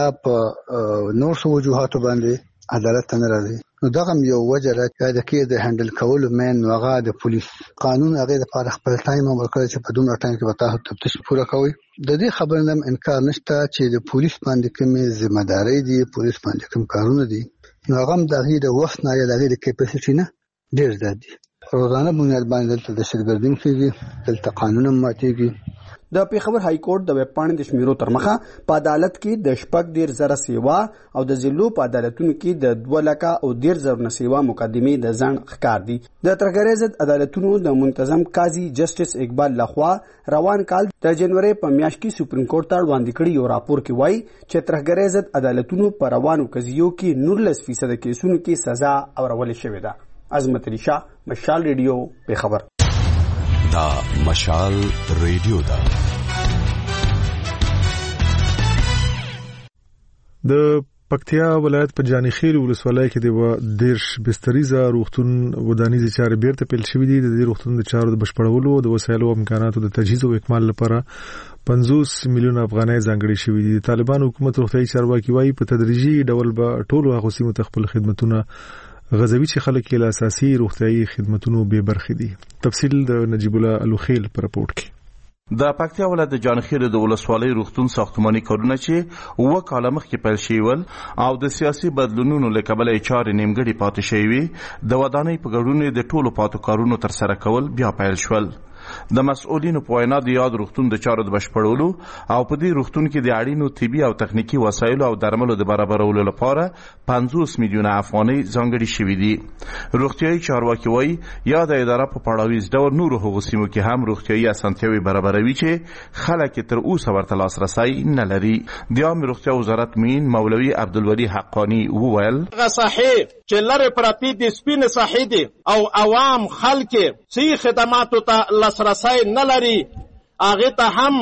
په نور څه وجوهاتو باندې عدالت ته نه راځي نو دغه یو وجه راځي د کې د هندل کولو مین هغه د پولیس قانون هغه د لپاره خپل ټایم ورکړي چې په دومره ټایم کې وتاه تفتیش پوره کوي. د دې خبرې نم انکار نشته چې د پولیس باندې کومې ذمہ داری دي پولیس باندې کوم کارونه دي نو هغه د هغې د وخت نه یا د هغې د کیپاسټي نه ډېر زیات دي. روزانه بنیاد باندې دلته دهشتګردي کېږي دلته قانون هم ماتېږي. د پیښور های کورټ د ویب پاڼې د شمیرو تر مخه په عدالت کې د شپږ ډیر زره سیوا او د ضلعو په عدالتونو کې د دوه لکه او ډیر زره نه سیوا مقدمې د ځنډ ښکار دي. د ترهګرۍ ضد عدالتونو د منتظم قاضي جسټس اقبال لخوا روان کال د جنوري په میاشت کې سپریم کورټ ته وړاندې کړي یو راپور کې وایي چې ترهګرۍ ضد عدالتونو په روانو قضیو کې نولس فیصد کیسونو کې سزا اورول شوې ده. عظمت علي شاه مشال ریډیو پیښور. دا مشال ریډیو ده. د پکتیا ولایت په جانی خیل ولسوالۍ کې د دیرش بستریزه روغتون ودانیزه چارې بیرته پیل شوې دي. د دې روغتون د چارو د بشپړولو د وسایلو او امکاناتو د تجهیز او اکمال لپاره پنځوس میلیون افغانۍ ځانګړې شوې دي. طالبان حکومت روغتیايي چارواکي وايي په تدریجي ډول به ټولو هغو سیمو ته خپل خدمتونه غزوي چې خلک یې له اساسي روغتیايي خدمتونو بې برخې دي. تفصیل د نجیب الله الوخیل په رپورټ کې. د پکتیا ولایت د جانخیل د ولسوالۍ روغتون ساختماني کارونه چې اوه کاله مخکې پیل شوي ول او د سیاسي بدلونونو له کبله یې چارې نیمګړې پاتې شوې وې د ودانۍ په ګډون د ټولو پاتو کارونو ترسره کول بیا پیل شول. د مسؤلینو په وینا د یاد روغتون د چارو د بشپړولو او په دې روغتون کې د اړینو طبي او تخنیکي وسایلو او درملو د برابرولو لپاره پنځوس میلیونه افغانۍ ځانګړې شوي دي. روغتیايي چارواکي وایي یا د اداره په پړاویز ډول نورو هغو سیمو کې هم روغتیايي اسانتیاوې برابروي چې خلک تر اوسه ورته لاسرسی نه لري. د عامه روغتیا وزارت مین مولوي عبدالولي حقانی وویل صحیح چې لرې پرتې د سپین صحیح دي او عوام خلک صحیح خدماتو ته لاسرسی نه لري هغې ته هم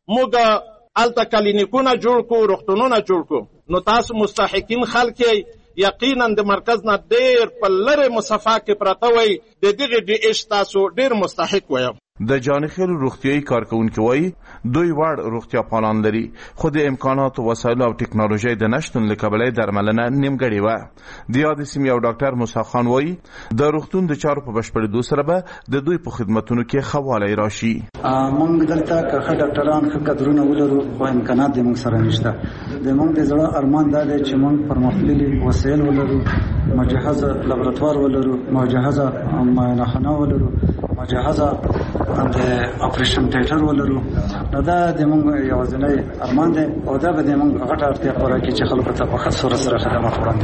موږ هلته کلینیکونه جوړ کړو روغتونونه جوړ کړو نو تاسو مستحقین خلک یقینا د مرکز نه ډېر په لرې مسافه کې پراته وئ د دغې ډي ایچ تاسو ډېر مستحق ویم. د جانخیل روغتیايي کارکونکي وایي دوی وړ روغتیا پالان لري خو د امکاناتو وسایلو او ټکنالوژۍ د نشتون له کبله درملنه نیمګړې وه. د یادې سیمې یو ډاکټر موسی خان وایي د روغتون د چارو په بشپړېدو سره به د دوی په خدمتونو کې ښه والی راشي. موږ دلته که ښه ډاکټران ښه کادرونه ولرو خو امکانات د موږ سره نشته. د موږ د زړه ارمان دا دی چې موږ پرمختللي وسایل ولرو مجهزه لابراتوار ولرو مجهزه معاینخانه ولرو مجهزه د اپریشن تیټر ولرو. نو دا د موږ یوازینی ارمان دی او دا به د موږ غټه اړتیا پوره کړي چې خلکو ته په ښه صورت سره خدمات وړاندې کړو.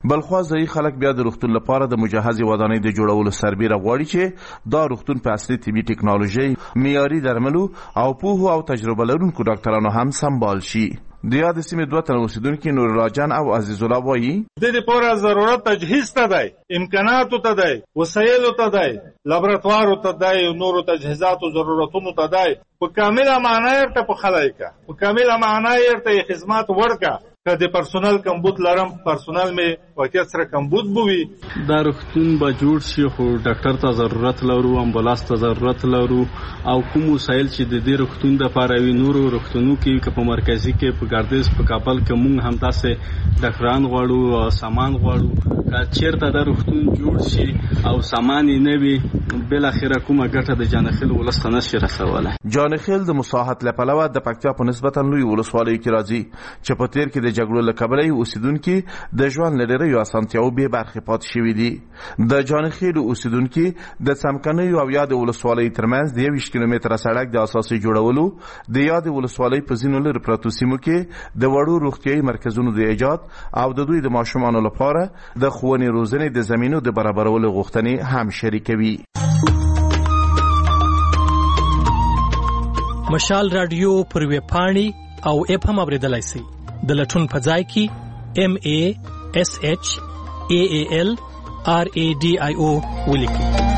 بلخوا ځایي خلک بیا د روغتون لپاره د مجهزې ودانۍ د جوړولو سربیره غواړي چې دا روغتون په عصري طبي ټکنالوژي، معیاري درملو او پوهو او تجربه لرونکو ډاکټرانو هم سمبال شي. د یاد سیمې دوه تنه اوسیدونکي نور الله جان او عزیز الله وایي د دې لپاره ضرورت تجهیز ته دی، امکاناتو ته دی، وسایلو ته دی، لابراتوارو ته دی، نورو تجهیزاتو ضرورتونو ته دی. په کامله معنا یې ته په خلای کا په کامله معنا یې ته خدمات ورکا. که د پرسونل کمبود لرم، پرسونل می واقعیت سره کمبود بوي. دا روغتون به جوړ شي خو ډاکټر ته ضرورت لرو، امبولانس ته ضرورت لرو او کوم وسایل چې د دې روغتون د لپاره وي. نورو روغتونو کې که په مرکزي کې په ګردیز په کابل کې مونږ هم تاسو ډاکټران غواړو، سامان غواړو. که چیرته دا روغتون جوړ شي او سامان یې نه وي، بل اخره کومه ګټه د جانخیل ولسته نشي رسوله. جانخیل د مساحت له پلوه د پکتیا په نسبتا لوی ولسوالۍ کې راځي چې په تیر کې د جګړو له کبله اوسیدونکي د ژوند لري یو اسانتیاو به برخه پات شوې دي. د جانخیل اوسیدونکي د سمکنۍ او یاد ولسوالۍ ترمنځ د یویشت کیلومتره سړک د اساسي جوړولو، د یاد ولسوالۍ په ځینو لري پراتو سیمو کې د وړو روغتيایي مرکزونو د ایجاد او د دوی د ماشومانو لپاره د ښوونې روزنې د زمینو د برابرولو غوښتنې هم شریکوي. مشال رادیو پر ویب پاڼې او اپ هم اوریدلای شئ. د لټون په ځای کې M A S H A A L R A D I O ولیکئ.